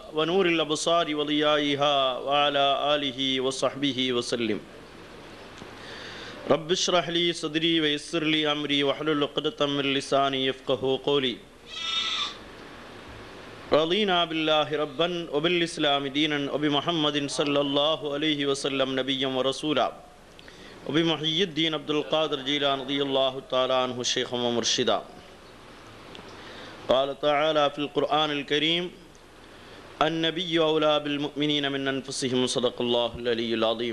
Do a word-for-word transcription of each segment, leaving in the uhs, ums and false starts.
ونور الأبصار وضيائها وعلى آله وصحبه وسلم. رب اشرح لي صدري ويسر لي أمري واحلل عقدة من لساني يفقهوا قولي. رضينا بالله ربا وبالإسلام دينا وبمحمد صلى الله عليه وسلم نبيا ورسولا وبمحي الدين عبد القادر جيلان رضي الله تعالى عنه شيخا ومرشدا. قال تعالى في القرآن الكريم: النبي أولى بالمؤمنين من أنفسهم صدق الله العلي العظيم.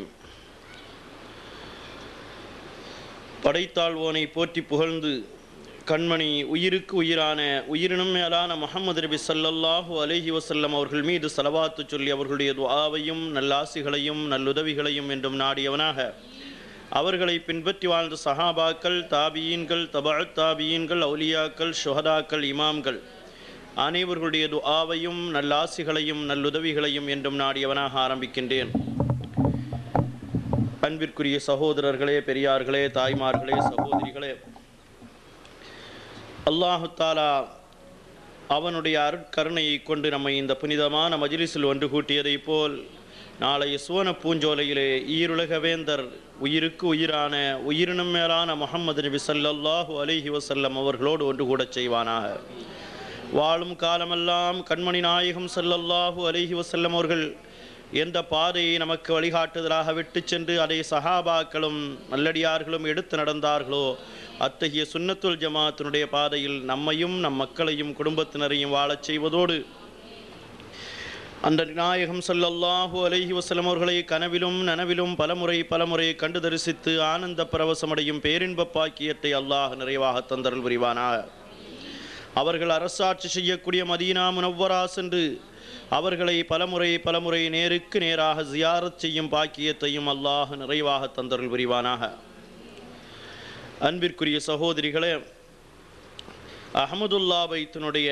படைத்தாழ்வோனை போற்றி புகழ்ந்து கண்மணி உயிருக்கு உயிரான உயிரினும் மேலான முஹம்மது நபி ஸல்லல்லாஹு அலைஹி வஸல்லம் அவர்கள் மீது ஸலவாத்து சொல்லி அவர்களுடைய துஆவையும் நல்லாசிகளையும் நல்லுதவிகளையும் என்றும் நாடியவனாக அவர்களை பின்பற்றி வாழ்ந்த சஹாபாக்கள், தாபியீன்கள், தபஅத் தாபியீன்கள், அவுலியாக்கள், ஷுஹதாக்கள், இமாம்கள் அனைவர்களுடைய துஆவையும் நல்லாசிகளையும் நல்லுதவிகளையும் என்றும் நாடியவனாக ஆரம்பிக்கின்றேன். அன்பிற்குரிய சகோதரர்களே, பெரியார்களே, தாய்மார்களே, சகோதரிகளே, அல்லாஹு தாலா அவனுடைய அருட்கருணையை கொண்டு நம்மை இந்த புனிதமான மஜ்லிஸில் ஒன்று கூட்டியதை போல் நாளைய சுவன பூஞ்சோலையிலே ஈருலக வேந்தர் உயிருக்கு உயிரான உயிரினும் மேலான முஹம்மது நபி ஸல்லல்லாஹு அலைஹி வஸல்லம் அவர்களோடு ஒன்று கூட செய்வானாக. வாழும் காலமெல்லாம் கண்மணி நாயகம் ஸல்லல்லாஹு அலைஹி வஸல்லம் அவர்கள் எந்த பாதையை நமக்கு வழிகாட்டுதலாக விட்டு சென்று அதை சஹாபாக்களும் நல்லடியார்களும் எடுத்து நடந்தார்களோ அத்தகைய சுன்னத்துல் ஜமாத்தினுடைய பாதையில் நம்மையும் நம் மக்களையும் குடும்பத்தினரையும் வாழச் செய்வதோடு அந்த நாயகம் ஸல்லல்லாஹு அலைஹி வஸல்லம் அவர்களை கனவிலும் நனவிலும் பலமுறை பலமுறை கண்டு தரிசித்து ஆனந்த பரவசமடையும் பேரின்ப பாக்கியத்தை அல்லாஹ் நிறைவாக தந்தருள் புரிவானாக. அவர்கள் அரசாட்சி செய்யக்கூடிய மதீனா முனவ்வரா சென்று அவர்களை பலமுறை பலமுறை நேருக்கு நேராக ஜியாரத் செய்யும் பாக்கியத்தையும் அல்லாஹ் நிறைவாக தந்தருள் புரிவானாக. அன்பிற்குரிய சகோதரிகளே, அஹ்மதுல்லா பைத்தினுடைய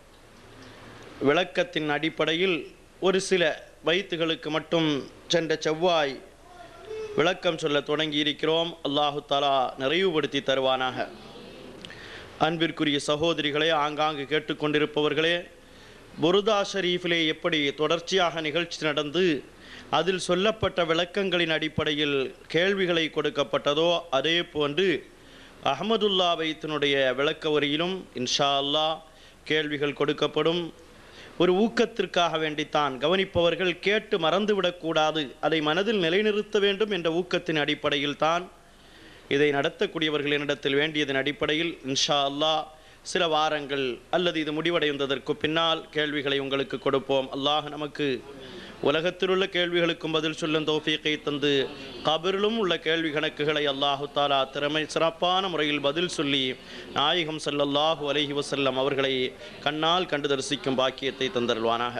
விளக்கத்தின் அடிப்படையில் ஒரு சில பைத்துகளுக்கு மட்டும் சென்ற செவ்வாய் விளக்கம் சொல்ல தொடங்கி இருக்கிறோம். அல்லாஹு தஆலா நிறைவுபடுத்தி தருவானாக. அன்பிற்குரிய சகோதரிகளே, ஆங்காங்கு கேட்டுக்கொண்டிருப்பவர்களே, புருதா ஷரீஃபிலே எப்படி தொடர்ச்சியாக நிகழ்ச்சி நடந்து அதில் சொல்லப்பட்ட விளக்கங்களின் அடிப்படையில் கேள்விகளை கொடுக்கப்பட்டதோ அதே போன்று அஹ்மதுல்லா பைத்தினுடைய விளக்க வரியிலும் இன்ஷா அல்லாஹ் கேள்விகள் கொடுக்கப்படும். ஒரு ஊக்கத்திற்காக வேண்டித்தான், கவனிப்பவர்கள் கேட்டு மறந்துவிடக்கூடாது, அதை மனதில் நிலைநிறுத்த வேண்டும் என்ற ஊக்கத்தின் அடிப்படையில் தான் இதை நடத்தக்கூடியவர்களினிடத்தில் வேண்டியதன் அடிப்படையில் இன்ஷா அல்லாஹ் சில வாரங்கள் அல்லது இது முடிவடைந்ததற்கு பின்னால் கேள்விகளை உங்களுக்கு கொடுப்போம். அல்லாஹ் நமக்கு உலகத்தில் உள்ள கேள்விகளுக்கும் பதில் சொல்லும் தௌஃபீக்கை தந்து கபரிலும் உள்ள கேள்வி கணக்குகளை அல்லாஹு தாலா திறமை சிறப்பான முறையில் பதில் சொல்லி நாயகம் ஸல்லல்லாஹு அலைஹி வஸல்லம் அவர்களை கண்ணால் கண்டு தரிசிக்கும் பாக்கியத்தை தந்தருள்வானாக.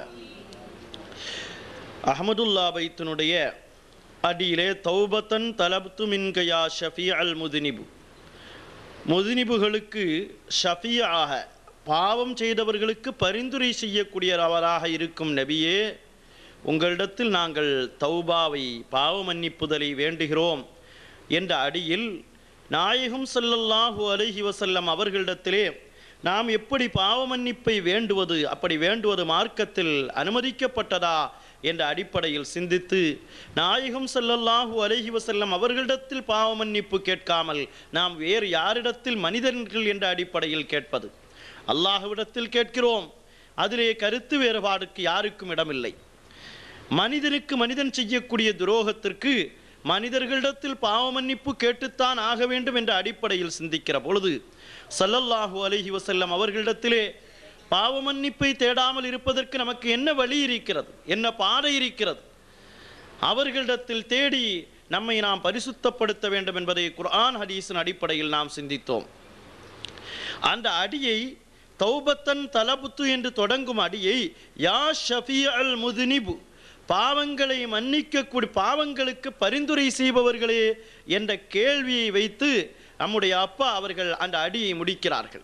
அஹ்மதுல்லா பைத்தினுடைய அடியிலே தௌபத்தன் தலப்து மின்கயா ஷஃபீ அல் முதினிபு, முதினிபுகளுக்கு ஷஃபியாக பாவம் செய்தவர்களுக்கு பரிந்துரை செய்யக்கூடியவராக இருக்கும் நபியே, உங்களிடத்தில் நாங்கள் தௌபாவை பாவ மன்னிப்புதலை வேண்டுகிறோம் என்ற அடியில் நாயகம் ஸல்லல்லாஹு அலைஹி வஸல்லம் அவர்களிடத்திலே நாம் எப்படி பாவ மன்னிப்பை வேண்டுவது, அப்படி வேண்டுவது மார்க்கத்தில் அனுமதிக்கப்பட்டதா என்ற அடிப்படையில் சிந்தித்து நாயகம் ஸல்லல்லாஹு அலைஹி வஸல்லம் அவர்களிடத்தில் பாவ மன்னிப்பு கேட்காமல் நாம் வேறு யாரிடத்தில் மனிதர்கள் என்ற அடிப்படையில் கேட்பது? அல்லாஹ்விடத்தில் கேட்கிறோம், அதிலே கருத்து வேறுபாடுக்கு யாருக்கும் இடமில்லை. மனிதனுக்கு மனிதன் செய்யக்கூடிய துரோகத்திற்கு மனிதர்களிடத்தில் பாவ மன்னிப்பு கேட்டுத்தான் ஆக வேண்டும் என்ற அடிப்படையில் சிந்திக்கிற பொழுது ஸல்லல்லாஹு அலைஹி வஸல்லம் அவர்களிடத்திலே பாவ மன்னிப்பை தேடாமல் இருப்பதற்கு நமக்கு என்ன வழி இருக்கிறது, என்ன பாதை இருக்கிறது? அவர்களிடத்தில் தேடி நம்மை நாம் பரிசுத்தப்படுத்த வேண்டும் என்பதை குர்ஆன் ஹதீஸின் அடிப்படையில் நாம் சிந்தித்தோம். அந்த அடியை தௌபத்தன் தலபுத்து என்று தொடங்கும் அடியை யா ஷஃபீ அல் முதினிபு, பாவங்களை மன்னிக்கக்கூடிய பாவங்களுக்கு பரிந்துரை செய்பவர்களே என்ற கேள்வியை வைத்து நம்முடைய அப்பா அவர்கள் அந்த அடியை முடிக்கிறார்கள்.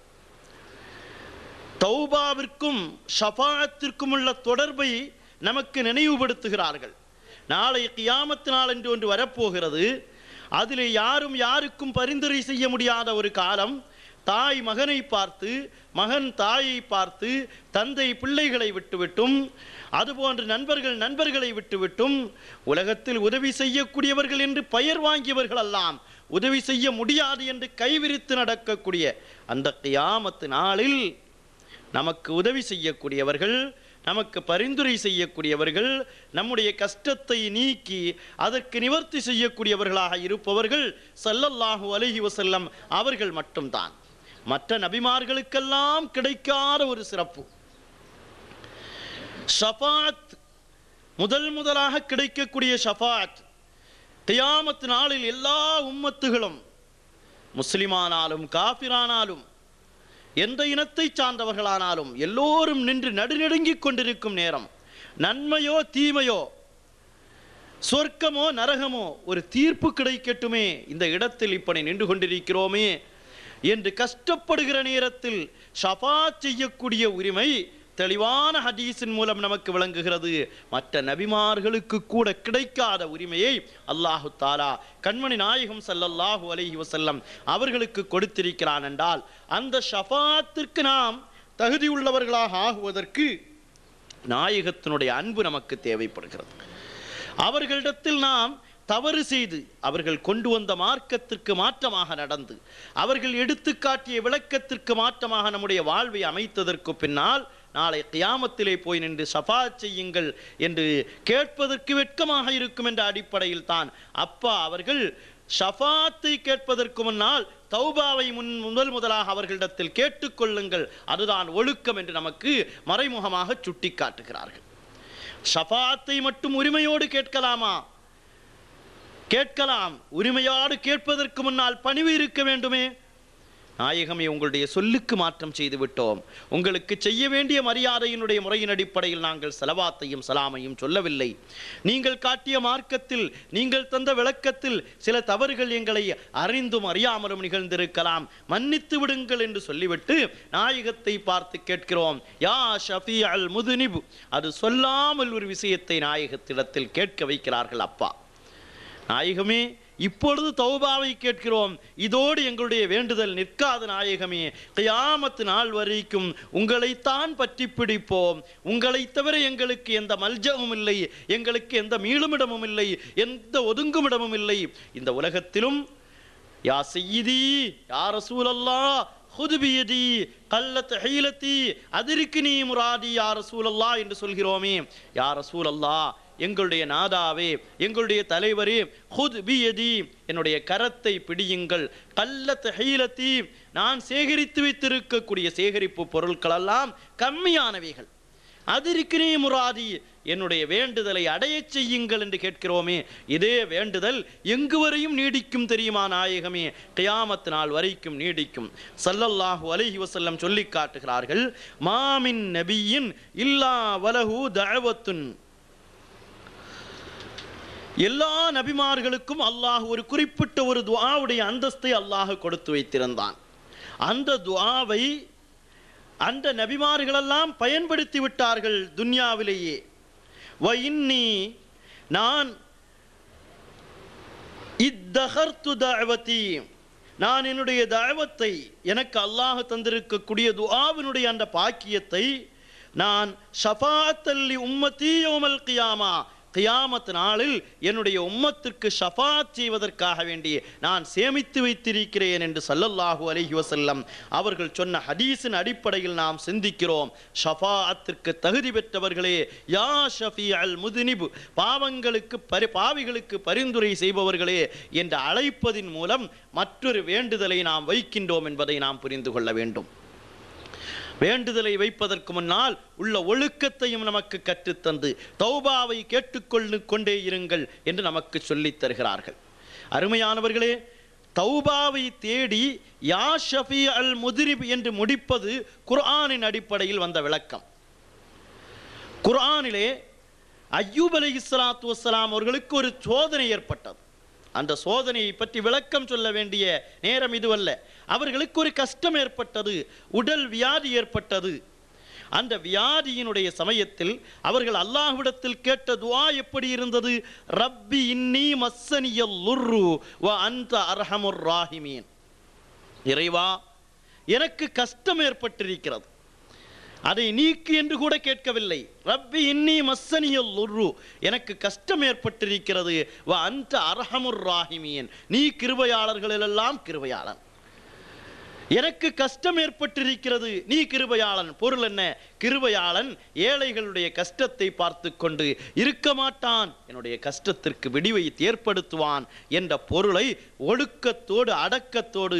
தௌபாவிற்கும் ஷஃபாஅத்திற்கும் உள்ள தொடர்பை நமக்கு நினைவுபடுத்துகிறார்கள். நாளை கியாமத் நாள் என்று ஒன்று வரப்போகிறது. அதில் யாரும் யாருக்கும் பரிந்துரை செய்ய முடியாத ஒரு காலம், தாய் மகனை பார்த்து, மகன் தாயை பார்த்து, தந்தை பிள்ளைகளை விட்டுவிட்டும், அதுபோன்று நண்பர்கள் நண்பர்களை விட்டுவிட்டும், உலகத்தில் உதவி செய்யக்கூடியவர்கள் என்று பெயர் வாங்கியவர்கள் எல்லாம் உதவி செய்ய முடியாது என்று கைவிரித்து நடக்கக்கூடிய அந்த கியாமத்து நாளில் நமக்கு உதவி செய்யக்கூடியவர்கள், நமக்கு பரிந்துரை செய்யக்கூடியவர்கள், நம்முடைய கஷ்டத்தை நீக்கி அதற்கு நிவர்த்தி செய்யக்கூடியவர்களாக இருப்பவர்கள் ஸல்லல்லாஹு அலைஹி வஸல்லம் அவர்கள் மட்டும்தான். மற்ற நபிமார்களுக்கெல்லாம் கிடைக்காத ஒரு சிறப்பு ஷஃபாஅத், முதல் முதலாக கிடைக்கக்கூடிய ஷஃபாஅத். கியாமத் நாளில் எல்லா உம்மத்துகளும், முஸ்லிமானாலும் காஃபிரானாலும் எந்த இனத்தை சார்ந்தவர்களானாலும் எல்லோரும் நின்று நடுநடுங்கிக் கொண்டிருக்கும் நேரம், நன்மையோ தீமையோ, சொர்க்கமோ நரகமோ, ஒரு தீர்ப்பு கிடைக்கட்டுமே, இந்த இடத்தில் இப்படி நின்று கொண்டிருக்கிறோமே என்று கஷ்டப்படுகிற நேரத்தில் ஷஃபாஅத் செய்யக்கூடிய உரிமை தெளிவான ஹதீஸின் மூலம் நமக்கு விளங்குகிறது. மற்ற நபிமார்களுக்கு கூட கிடைக்காத உரிமையை அல்லாஹு தாலா கண்மணி நாயகம் ஸல்லல்லாஹு அலைஹி வஸல்லம் அவர்களுக்கு கொடுத்திருக்கிறான் என்றால், அந்த ஷஃபாஅத்திற்கு நாம் தகுதியுள்ளவர்களாக ஆகுவதற்கு நாயகத்தினுடைய அன்பு நமக்கு தேவைப்படுகிறது. அவர்களிடத்தில் நாம் தவறு செய்து, அவர்கள் கொண்டு வந்த மார்க்கத்திற்கு மாற்றமாக நடந்து, அவர்கள் எடுத்து காட்டிய விளக்கத்திற்கு மாற்றமாக நம்முடைய வாழ்வை அமைத்ததற்கு பின்னால் நாளை கியாமத்திலே போய் நின்று ஷஃபாஅத் செய்யுங்கள் என்று கேட்பதற்கு வெட்கமாக இருக்கும் என்ற அடிப்படையில் தான் அப்பா அவர்கள் ஷஃபாஅத்தை கேட்பதற்கு முன்னால் தௌபாவை முன் முதல் முதலாக அவர்களிடத்தில் கேட்டுக்கொள்ளுங்கள், அதுதான் ஒழுக்கம் என்று நமக்கு மறைமுகமாக சுட்டி காட்டுகிறார்கள். ஷஃபாஅத்தை மட்டும் உரிமையோடு கேட்கலாமா? கேட்கலாம். உரிமையோடு கேட்பதற்கு முன்னால் பணிவு இருக்க வேண்டுமே. நாயகமே, உங்களுடைய சொல்லுக்கு மாற்றம் செய்து விட்டோம், உங்களுக்கு செய்ய வேண்டிய மரியாதையினுடைய முறையின் அடிப்படையில் நாங்கள் ஸலவாத்தையும் சலாமையும் சொல்லவில்லை. நீங்கள் காட்டிய மார்க்கத்தில், நீங்கள் தந்த விளக்கத்தில் சில தவறுகள் எங்களை அறிந்தும் அறியாமலும் நிகழ்ந்திருக்கலாம், மன்னித்து விடுங்கள் என்று சொல்லிவிட்டு நாயகத்தை பார்த்து கேட்கிறோம், யா ஷஃபீ அல் முதுனிப். அது சொல்லாமல் ஒரு விஷயத்தை நாயகத்திடத்தில் கேட்க வைக்கிறார்கள் அப்பா. நாயகமே, இப்பொழுது தௌபாவை கேட்கிறோம், இதோடு எங்களுடைய வேண்டுதல் நிற்காத நாயகமே, கியாமத் நாள் வரைக்கும் உங்களைத்தான் பற்றி பிடிப்போம், உங்களை தவிர எங்களுக்கு எந்த மல்ஜமும் இல்லை, எங்களுக்கு எந்த மீளுமிடமும் இல்லை, எந்த ஒதுங்குமிடமும் இல்லை இந்த உலகத்திலும். யா சய்யிதி யா ரசூலல்லாஹ் ஹுது பியதி கல்லத் ஹீலதி அதிரிக்னி முராதி யா ரசூலல்லாஹ் என்று சொல்கிறோமே. யா ரசூலல்லாஹ், எங்களுடைய நாதாவே, எங்களுடைய தலைவரே, ஹுத் பியதி, என்னுடைய கரத்தை பிடியுங்கள், கல்லத் ஹீலதி, நான் சேகரித்து வைத்திருக்கக்கூடிய சேகரிப்பு பொருட்களெல்லாம் கம்மியானவைகள், அதிரிக்னி முராதி, என்னுடைய வேண்டுதலை அடைய செய்யுங்கள் என்று கேட்கிறோமே. இதே வேண்டுதல் எங்கு வரையும் நீடிக்கும் தெரியுமா நாயகமே? கியாமத் நாள் வரைக்கும் நீடிக்கும். ஸல்லல்லாஹு அலைஹி வஸல்லம் சொல்லி காட்டுகிறார்கள், மாமின் நபியின் இல்லா வலஹு தஅவத்துன். எல்லா நபிமார்களுக்கும் அல்லாஹ் ஒரு குறிப்பிட்ட ஒரு துஆவுடைய அந்தஸ்தை அல்லாஹ் கொடுத்து வைத்திருந்தான். அந்த துஆவை அந்த நபிமார்களெல்லாம் பயன்படுத்தி விட்டார்கள் துன்யாவிலேயே. வ இன்னி, நான் இத்தஹர்து தஅவதி, நான் என்னுடைய தஅவத்தை, எனக்கு அல்லாஹ் தந்திருக்கக்கூடிய துஆவினுடைய அந்த பாக்கியத்தை நான் ஷஃபாஅத்தல் லி உம்மதி யௌமல் கியாமா, கியாமத் நாளில் என்னுடைய உம்மத்திற்கு ஷஃபாஅத் செய்வதற்காக வேண்டி நான் சேமித்து வைத்திருக்கிறேன் என்று ஸல்லல்லாஹு அலைஹி வஸல்லம் அவர்கள் சொன்ன ஹதீஸின் அடிப்படையில் நாம் சிந்திக்கிறோம். ஷஃபாஅத்திற்கு தகுதி பெற்றவர்களே, யா ஷஃபீ அல் முதுனிப், பாவங்களுக்கு பரி பாவிகளுக்கு பரிந்துரை செய்பவர்களே என்று அழைப்பதின் மூலம் மற்றொரு வேண்டுதலை நாம் வைக்கின்றோம் என்பதை நாம் புரிந்து கொள்ள வேண்டும். வேண்டுதலை வைப்பதற்கு முன்னால் உள்ள ஒழுக்கத்தையும் நமக்கு கற்றுத்தந்து தௌபாவை கேட்டுக்கொண்டு கொண்டே இருங்கள் என்று நமக்கு சொல்லித் தருகிறார்கள். அருமையானவர்களே, தௌபாவை தேடி யா ஷஃபீ அல் முதுனிப் என்று முடிப்பது குர்ஆனின் அடிப்படையில் வந்த விளக்கம். குர்ஆனிலே அய்யூப் அலைஹிஸ்ஸலாத்து வஸ்ஸலாம் அவர்களுக்கு ஒரு சோதனை ஏற்பட்டது. அந்த சோதனையை பற்றி விளக்கம் சொல்ல வேண்டிய நேரம் இதுவல்ல. அவர்களுக்கு ஒரு கஷ்டம் ஏற்பட்டது, உடல் வியாதி ஏற்பட்டது. அந்த வியாதியினுடைய சமயத்தில் அவர்கள் அல்லாஹ்விடத்தில் கேட்ட துஆ எப்படி இருந்தது? ரப்பி இன்னி மஸ்ஸனியல் லுர்ரு வ அன்த அர்ஹமுர் ராஹிமீன். இறைவா, எனக்கு கஷ்டம் ஏற்பட்டிருக்கிறது, அதை நீக்கு என்று கூட கேட்கவில்லை. ரப்பி இன்னி மஸ்ஸனியல் லுர்ரு, எனக்கு கஷ்டம் ஏற்பட்டிருக்கிறது. வ அன்த அர்ஹமுர் ராஹிமீன், நீ கிருபையாளர்களிலெல்லாம் கிருபையாளன். எனக்கு கஷ்டம் ஏற்பட்டிருக்கிறது, நீ கிருபையாளன். பொருள் என்ன? கிருபையாளன் ஏழைகளுடைய கஷ்டத்தை பார்த்து கொண்டு இருக்க மாட்டான், என்னுடைய கஷ்டத்திற்கு விடிவை ஏற்படுத்துவான் என்ற பொருளை ஒழுக்கத்தோடு அடக்கத்தோடு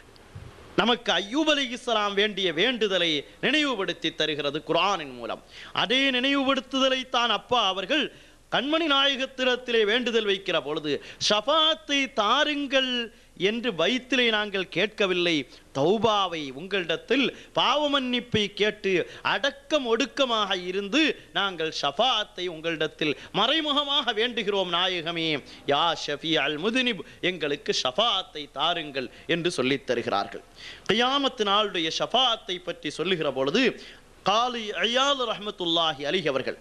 நமக்கு அய்யூப் அலைஹிஸ்ஸலாம் வேண்டிய வேண்டுதலை நினைவுபடுத்தி தருகிறது குர்ஆனின் மூலம். அதே நினைவுபடுத்துதலை தான் அப்பா அவர்கள் கண்மணி நாயகத்திடத்திலே வேண்டுதல் வைக்கிற பொழுது ஷஃபாத்தை தாருங்கள் என்று வயிற்றிலே நாங்கள் கேட்கவில்லை, தௌபாவை உங்களிடத்தில் பாவ மன்னிப்பை கேட்டு அடக்கம் ஒடுக்கமாக இருந்து நாங்கள் ஷஃபாத்தை உங்களிடத்தில் மறைமுகமாக வேண்டுகிறோம் நாயகமே. யா ஷஃபி அல் முதுனிப், எங்களுக்கு ஷஃபாத்தை தாருங்கள் என்று சொல்லித் தருகிறார்கள். கியாமத்து நாளுடைய ஷஃபாத்தை பற்றி சொல்லுகிற பொழுது காலி ஐயால் ரஹ்மத்துல்லாஹி அலைஹி அவர்கள்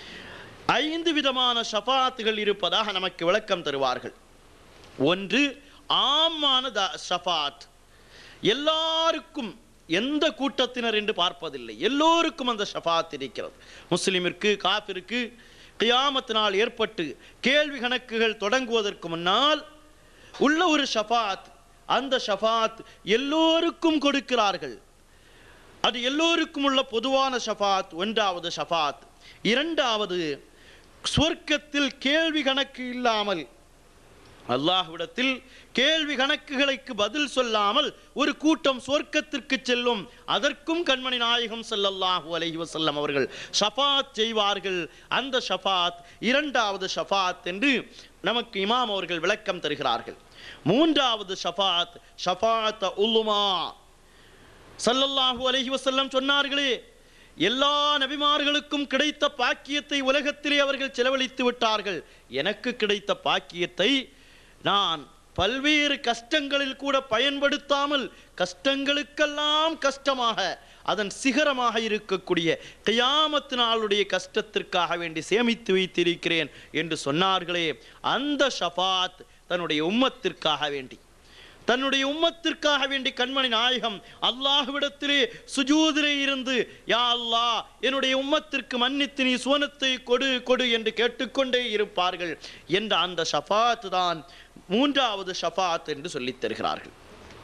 ஐந்து விதமான ஷஃபாத்துகள் இருப்பதாக நமக்கு விளக்கம் தருவார்கள். ஒன்று ஆமான ஷஃபாத், எல்லாருக்கும், எந்த கூட்டத்தினர் என்று பார்ப்பதில்லை, எல்லோருக்கும் அந்த ஷஃபாத் இருக்கிறது. முஸ்லிமிற்கு காஃபிருக்கு கியாமத் நாள் ஏற்பட்டு கேள்வி கணக்குகள் தொடங்குவதற்கு முன்னால் உள்ள ஒரு ஷஃபாத், அந்த ஷஃபாத் எல்லோருக்கும் கொடுக்கிறார்கள். அது எல்லோருக்கும் உள்ள பொதுவான ஷஃபாத் ஒன்றாவது ஷஃபாத். இரண்டாவது, சொர்க்கத்தில் கேள்வி கணக்கு இல்லாமல், அல்லாஹ்விடத்தில் கேள்வி கணக்குகளுக்கு பதில் சொல்லாமல் ஒரு கூட்டம் சொர்க்கத்திற்கு செல்லும், அதற்கும் கண்மணி நாயகம் ஸல்லல்லாஹு அலைஹி வஸல்லம் அவர்கள் ஷஃபாத் செய்வார்கள். அந்த ஷஃபாத் இரண்டாவது ஷஃபாத் என்று நமக்கு இமாம் அவர்கள் விளக்கம் தருகிறார்கள். மூன்றாவது ஷஃபாத் ஷஃபாத் உலுமா. ஸல்லல்லாஹு அலைஹி வஸல்லம் சொன்னார்களே, எல்லா நபிமார்களுக்கும் கிடைத்த பாக்கியத்தை உலகத்திலே அவர்கள் செலவழித்து விட்டார்கள், எனக்கு கிடைத்த பாக்கியத்தை நான் பல்வேறு கஷ்டங்களில் கூட பயன்படுத்தாமல் கஷ்டங்களுக்கெல்லாம் கஷ்டமாக அதன் சிகரமாக இருக்கக்கூடிய கியாமத் நாளுடைய கஷ்டத்திற்காக வேண்டி சேமித்து வைத்திருக்கிறேன் என்று சொன்னார்களே, அந்த ஷஃபாத் தன்னுடைய உம்மத்திற்காக வேண்டி தன்னுடைய உம்மத்திற்காக வேண்டி கண்மணி நாயகம் அல்லாஹ்விடத்திலே சுஜூதிலே இருந்து யா அல்லாஹ் என்னுடைய உம்மத்திற்கு மன்னித்து நீ சுவனத்தை கொடு கொடு என்று கேட்டுக்கொண்டே இருப்பார்கள் என்ற அந்த ஷஃபாத் தான் மூன்றாவது ஷஃபாத் என்று சொல்லித் தருகிறார்கள்.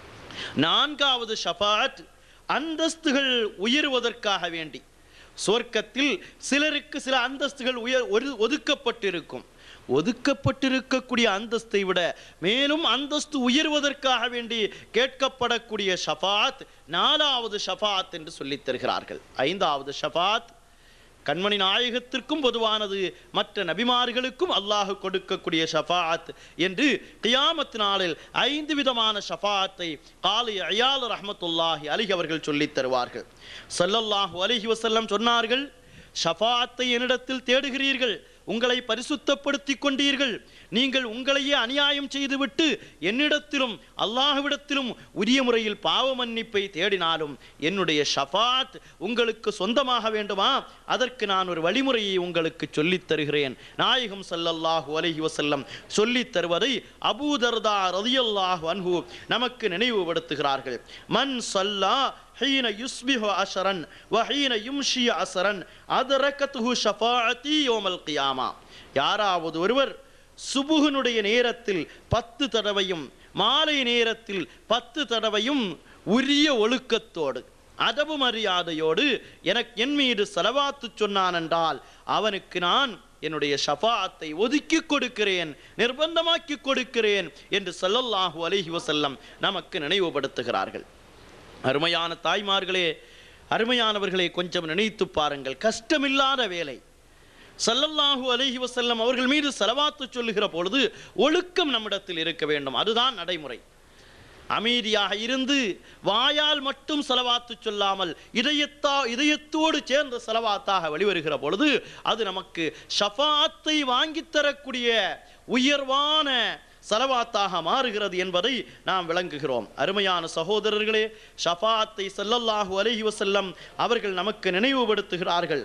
நான்காவது ஷஃபாத் அந்தஸ்துகள் உயர்வதற்காக வேண்டி. சொர்க்கத்தில் சிலருக்கு சில அந்தஸ்துகள் உயர் ஒதுக்கப்பட்டிருக்கும், ஒதுக்கப்பட்டிருக்கக்கூடிய அந்தஸ்தை விட மேலும் அந்தஸ்து உயர்வதற்காக வேண்டி கேட்கப்படக்கூடிய ஷஃபாத் நாலாவது ஷஃபாத் என்று சொல்லித் தருகிறார்கள். ஐந்தாவது ஷஃபாத் கண்மணி நாயகத்திற்கும் பொதுவானது, மற்ற நபிமார்களுக்கும் அல்லாஹ் கொடுக்கக்கூடிய ஷஃபாத் என்று கியாமத் நாளில் ஐந்து விதமான ஷஃபாத்தை காலி ஐயால் ரஹ்மத்துல்லாஹி அலைஹி அவர்கள் சொல்லித் தருவார்கள். ஸல்லல்லாஹு அலைஹி வஸல்லம் சொன்னார்கள், ஷஃபாத்தை என்னிடத்தில் தேடுகிறீர்கள், உங்களை பரிசுத்தப்படுத்தி கொண்டீர்கள், நீங்கள் உங்களையே அநியாயம் செய்துவிட்டு என்னிடத்திலும் அல்லாஹ்விடத்திலும் உரிய முறையில் பாவ மன்னிப்பை தேடினாலும் என்னுடைய ஷஃபாத் உங்களுக்கு சொந்தமாக வேண்டுமா? அதற்கு நான் ஒரு வழிமுறையை உங்களுக்கு சொல்லித் தருகிறேன். நாயகம் ஸல்லல்லாஹு அலைஹி வஸல்லம் சொல்லித் தருவதை அபூ தர்தா ரலியல்லாஹு அன்ஹு நமக்கு நினைவுபடுத்துகிறார்கள். மன் ஸல்லா ஹீன யுஸ்பிஹு அஷரன் வ ஹீன யும்ஷி அஸரன் அதரகத்துஹு ஷஃபாஅத்தி யௌமல் கியாமா. யாராவது ஒருவர் சுபுஹனுடைய நேரத்தில் பத்து தடவையும் மாலை நேரத்தில் பத்து தடவையும் உரிய ஒழுக்கத்தோடு அதபு மரியாதையோடு எனக்கு என் மீது ஸலவாத்து சொன்னான் என்றால் அவனுக்கு நான் என்னுடைய ஷஃபாஅத்தை ஒதுக்கி கொடுக்கிறேன், நிர்பந்தமாக்கி கொடுக்கிறேன் என்று ஸல்லல்லாஹு அலைஹி வஸல்லம் நமக்கு நினைவுபடுத்துகிறார்கள். அருமையான தாய்மார்களே, அருமையானவர்களை கொஞ்சம் நினைத்து பாருங்கள். கஷ்டமில்லாத வேலை. ஸல்லல்லாஹு அலைஹி வஸல்லம் அவர்கள் மீது ஸலவாத்து சொல்லுகிற பொழுது ஒழுக்கம் நம்மிடத்தில் இருக்க வேண்டும், அதுதான் நடைமுறை. அமைதியாக இருந்து வாயால் மட்டும் ஸலவாத்து சொல்லாமல் இதயத்தா இதயத்தோடு சேர்ந்த ஸலவாத்தாக வெளிவருகிற பொழுது அது நமக்கு ஷஃபாத்தை வாங்கித்தரக்கூடிய உயர்வான ஸலவாத்தாக மாறுகிறது என்பதை நாம் விளங்குகிறோம். அருமையான சகோதரர்களே, ஷஃபாத்தை ஸல்லல்லாஹு அலைஹி வஸல்லம் அவர்கள் நமக்கு நினைவுபடுத்துகிறார்கள்.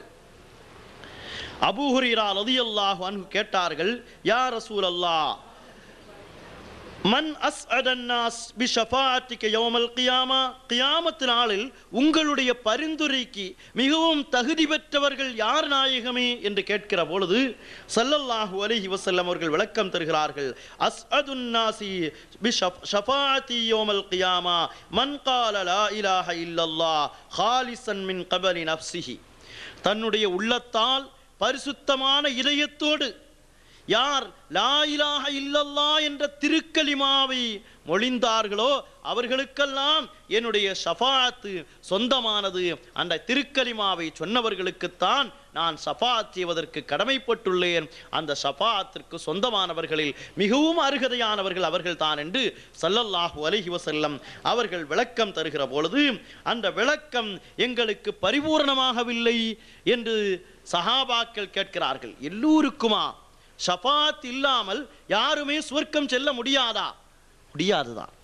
அபூ ஹுரைரா ரலியல்லாஹு அன்ஹு கேட்டார்கள், யா ரசூலல்லாஹ், மன் அஸ்அதன் நாஸ் பி ஷஃபாஅத்திக யௌமல் கியாமா, கியாமத் நாளில் உங்களுடைய பரிந்துரைக்கு மிகவும் தகுதி பெற்றவர்கள் யார் நாயகமே என்று கேட்கிற பொழுது ஸல்லல்லாஹு அலைஹி வஸல்லம் அவர்கள் விளக்கம் தருகிறார்கள். அஸ்அதுன் நாசி பி ஷஃபாஅத்தி யௌமல் கியாமா மன் கால லா இலாஹ இல்லல்லாஹ் ஹாலிஸன் மின் கபலி நஃப்ஸிஹி, தன்னுடைய உள்ளத்தால் பரிசுத்தமான இதயத்தோடு யார் லா இலாஹ இல்லல்லாஹ் என்ற திருக்கலிமாவை மொழிந்தார்களோ அவர்களுக்கெல்லாம் என்னுடைய ஷஃபாஅத்து சொந்தமானது. அந்த திருக்கலிமாவை சொன்னவர்களுக்குத்தான் நான் ஷஃபாஅத் செய்வதற்கு கடமைப்பட்டுள்ளேன். அந்த ஷஃபாஅத்திற்கு சொந்தமானவர்களில் மிகவும் அருகதையானவர்கள் அவர்கள்தான் என்று ஸல்லல்லாஹு அலைஹி வஸல்லம் அவர்கள் விளக்கம் தருகிற பொழுது, அந்த விளக்கம் எங்களுக்கு பரிபூர்ணமாகவில்லை என்று சஹாபாக்கள் கேட்கிறார்கள். எல்லோருக்குமா ஷஃபாஅத் இல்லாமல் யாருமே சுவர்க்கம் செல்ல முடியாதா? முடியாதுதான்.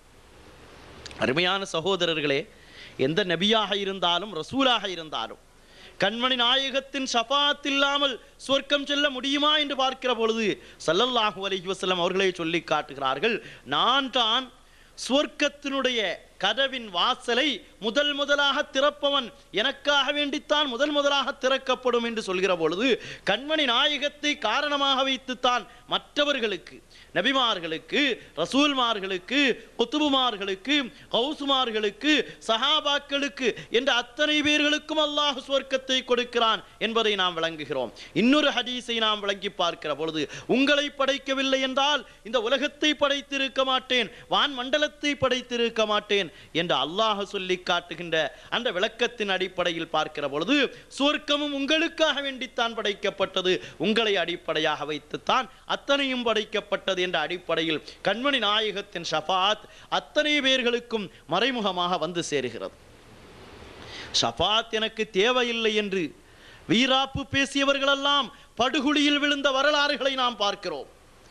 அருமையான சகோதரர்களே, எந்த நபியாக இருந்தாலும் ரசூலாக இருந்தாலும் கண்மணி நாயகத்தின் ஷஃபாஅத் இல்லாமல் சுவர்க்கம் செல்ல முடியுமா என்று பார்க்கிற பொழுது ஸல்லல்லாஹு அலைஹி வஸல்லம் அவர்களே சொல்லி காட்டுகிறார்கள், நான் தான் சுவர்க்கத்தினுடைய கதவின் வாசலை முதல் முதலாக திறப்பவன், எனக்காக வேண்டித்தான் முதல் முதலாக திறக்கப்படும் என்று சொல்கிற பொழுது கண்மணி நாயகத்தை காரணமாக வைத்துத்தான் மற்றவர்களுக்கு, நபிமார்களுக்கு, ரசூல்மார்களுக்கு, குத்துபுமார்களுக்கு, கௌசுமார்களுக்கு, சஹாபாக்களுக்கு என்ற அத்தனை பேர்களுக்கும் அல்லாஹ் சுவர்க்கத்தை கொடுக்கிறான் என்பதை நாம் விளங்குகிறோம். இன்னொரு ஹதீஸை நாம் விளங்கி பார்க்கிற பொழுது, உங்களை படைக்கவில்லை என்றால் இந்த உலகத்தை படைத்திருக்க மாட்டேன், வான் மண்டலத்தை படைத்திருக்க மாட்டேன் என்று அல்லாஹ் சொல்லி காட்டுகின்ற அந்த விளக்கத்தின் அடிப்படையில் பார்க்கிற பொழுது சுவர்க்கமும் உங்களுக்காக வேண்டித்தான் படைக்கப்பட்டது, உங்களை அடிப்படையாக வைத்துத்தான் அத்தனையும் படைக்கப்பட்டது என்ற அடிப்படையில் கண்மணி நாயகத்தின் ஷஃபாஅத் அத்தனை பேர்களுக்கும் மறைமுகமாக வந்து சேருகிறது. ஷஃபாஅத் எனக்கு தேவையில்லை என்று வீராப்பு பேசியவர்களெல்லாம் படுகுழியில் விழுந்த வரலாறுகளை நாம் பார்க்கிறோம்.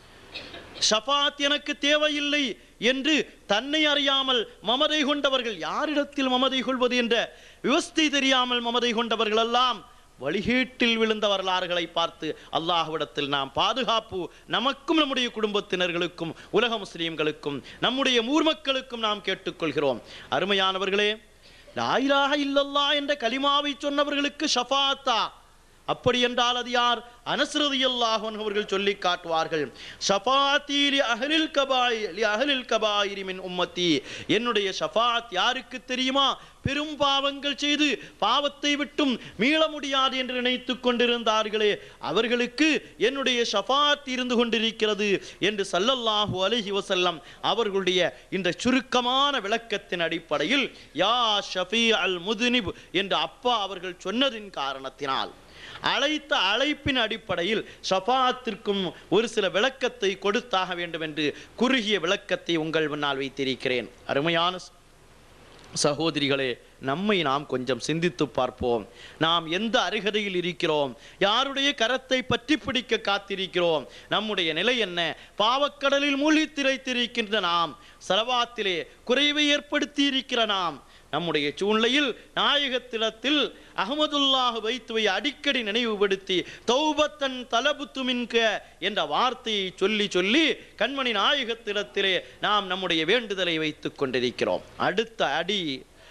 ஷஃபாஅத் எனக்கு தேவையில்லை என்று தன்னை அறியாமல் மமதை கொண்டவர்கள், யாரிடத்தில் மமதை கொள்வது என்ற விவஸ்தை தெரியாமல் மமதை கொண்டவர்கள் எல்லாம் வழிகேட்டில் விழுந்த வரலாறுகளை பார்த்து அல்லாஹ்விடத்தில் நாம் பாதுகாப்பு நமக்கும் நம்முடைய குடும்பத்தினர்களுக்கும் உலக முஸ்லீம்களுக்கும் நம்முடைய ஊர் மக்களுக்கும் நாம் கேட்டுக்கொள்கிறோம். அருமையானவர்களே, லா இலாஹ இல்லல்லாஹ் என்ற கலிமாவை சொன்னவர்களுக்கு ஷஃபாஅத்தா? அப்படி என்றால் அது யார்? அனஸ் ரலியல்லாஹு அன்ஹு அவர்கள் சொல்லி காட்டுவார்கள், ஷஃபாஅத்தி லி அஹ்லில் கபாயிர் லி அஹ்லில் கபாயிர் மின் உம்மத்தி, என்னுடைய ஷஃபாஅத் யாருக்கு தெரியுமா? பெரும் பாவங்கள் செய்து பாவத்தை விட்டும் மீள முடியாது என்று நினைத்துக் கொண்டிருந்தார்களே அவர்களுக்கு என்னுடைய ஷஃபாஅத் இருந்து கொண்டிருக்கிறது என்று ஸல்லல்லாஹு அலைஹி வஸல்லம் அவர்களுடைய இந்த சுருக்கமான விளக்கத்தின் அடிப்படையில் யா ஷஃபீ அல் முத்னிப் என்று அப்பா அவர்கள் சொன்னதின் காரணத்தினால், அழைத்த அழைப்பின் அடிப்படையில் ஷஃபாஅத்திற்கும் ஒரு சில விளக்கத்தை கொடுத்தாக வேண்டும் என்று குறுகிய விளக்கத்தை உங்கள் முன்னால் வைத்திருக்கிறேன். அருமையான சகோதரிகளே, நம்மை நாம் கொஞ்சம் சிந்தித்து பார்ப்போம். நாம் எந்த அருகதையில் இருக்கிறோம்? யாருடைய கரத்தை பற்றி பிடிக்க காத்திருக்கிறோம்? நம்முடைய நிலை என்ன? பாவக்கடலில் மூழ்கி திரைத்திருக்கின்ற நாம், ஸலவாத்திலே குறைவை ஏற்படுத்தி இருக்கிற நாம், நம்முடைய சூழ்நிலையில் நாயகத்திடத்தில் அஹ்மதுல்லாஹ் வைத்துவை அடிக்கடி நினைவுபடுத்தி தௌபத்தன் தலபுத்து மின்க என்ற வார்த்தையை சொல்லி சொல்லி கண்மணி நாயகத்திடத்திலே நாம் நம்முடைய வேண்டுதலை வைத்துக் கொண்டிருக்கிறோம். அடுத்த அடி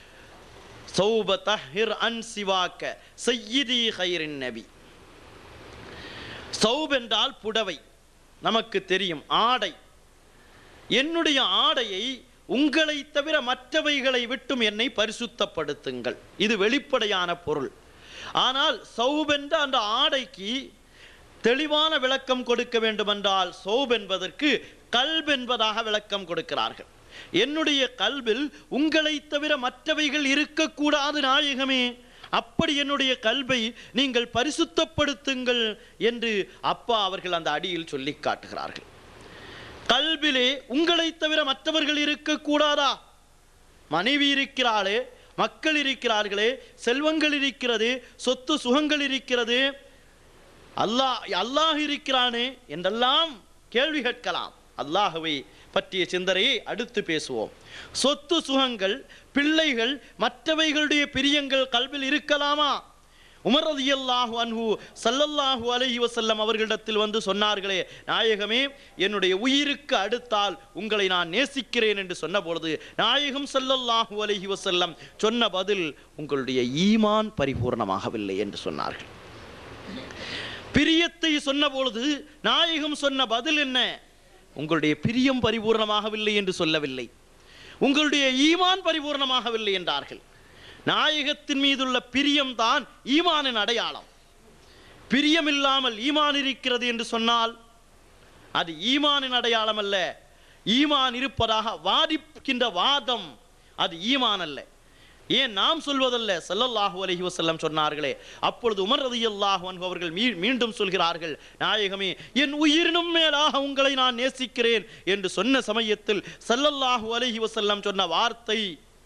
சௌப தஹிர் அன் சிவாக்க சய்யிதி கைரின் நபி. சௌப் என்றால் புடவை, நமக்கு தெரியும், ஆடை. என்னுடைய ஆடையை உங்களை தவிர மற்றவைகளை விட்டும் என்னை பரிசுத்தப்படுத்துங்கள், இது வெளிப்படையான பொருள். ஆனால் சௌப் என்ற அந்த ஆடைக்கு தெளிவான விளக்கம் கொடுக்க வேண்டுமென்றால் சௌப் என்பதற்கு கல்ப் என்பதாக விளக்கம் கொடுக்கிறார்கள். என்னுடைய கல்பில் உங்களை தவிர மற்றவைகள் இருக்கக்கூடாது நாயகமே, அப்படி என்னுடைய கல்வை நீங்கள் பரிசுத்தப்படுத்துங்கள் என்று அப்பா அவர்கள் அந்த அடியில் சொல்லி காட்டுகிறார்கள். கல்விலே உங்களை தவிர மற்றவர்கள் இருக்கக்கூடாதா? மனைவி இருக்கிறாளே, மக்கள் இருக்கிறார்களே, செல்வங்கள் இருக்கிறது, சொத்து சுகங்கள் இருக்கிறது, அல்லாஹ் அல்லாஹ் இருக்கிறானே என்றெல்லாம் கேள்வி கேட்கலாம். அல்லாஹ்வை பற்றிய சிந்தனையை அடுத்து பேசுவோம். சொத்து சுகங்கள், பிள்ளைகள், மற்றவைகளுடைய பிரியங்கள் கல்வியில் இருக்கலாமா? உமர் ரலியல்லாஹு அன்ஹு ஸல்லல்லாஹு அலைஹி வஸல்லம் அவர்களிடத்தில் வந்து சொன்னார்களே, நாயகமே, என்னுடைய உயிருக்கு அடுத்தால் உங்களை நான் நேசிக்கிறேன் என்று சொன்ன பொழுது நாயகம் ஸல்லல்லாஹு அலைஹி வஸல்லம் சொன்ன பதில், உங்களுடைய ஈமான் பரிபூர்ணமாகவில்லை என்று சொன்னார்கள். பிரியத்தை சொன்ன பொழுது நாயகம் சொன்ன பதில் என்ன? உங்களுடைய பிரியம் பரிபூர்ணமாகவில்லை என்று சொல்லவில்லை, உங்களுடைய ஈமான் பரிபூர்ணமாகவில்லை என்றார்கள். நாயகத்தின் மீதுள்ள பிரியம்தான் ஈமானின் அடையாளம். பிரியம் இல்லாமல் ஈமான் இருக்கிறது என்று சொன்னால் அது ஈமானின் அடையாளம் அல்ல. ஈமான் இருப்பதாக வாதிக்கின்ற வாதம் அது ஈமான் அல்ல. ஏன் நாம் சொல்வதல்ல, ஸல்லல்லாஹு அலைஹி வஸல்லம் சொன்னார்களே. அப்பொழுது உமர் ரலியல்லாஹு அன்ஹு அவர்கள் மீண்டும் சொல்கிறார்கள், நாயகமே, என் உயிரினும் மேலாக உங்களை நான் நேசிக்கிறேன் என்று சொன்ன சமயத்தில் ஸல்லல்லாஹு அலைஹி வஸல்லம் சொன்ன வார்த்தை,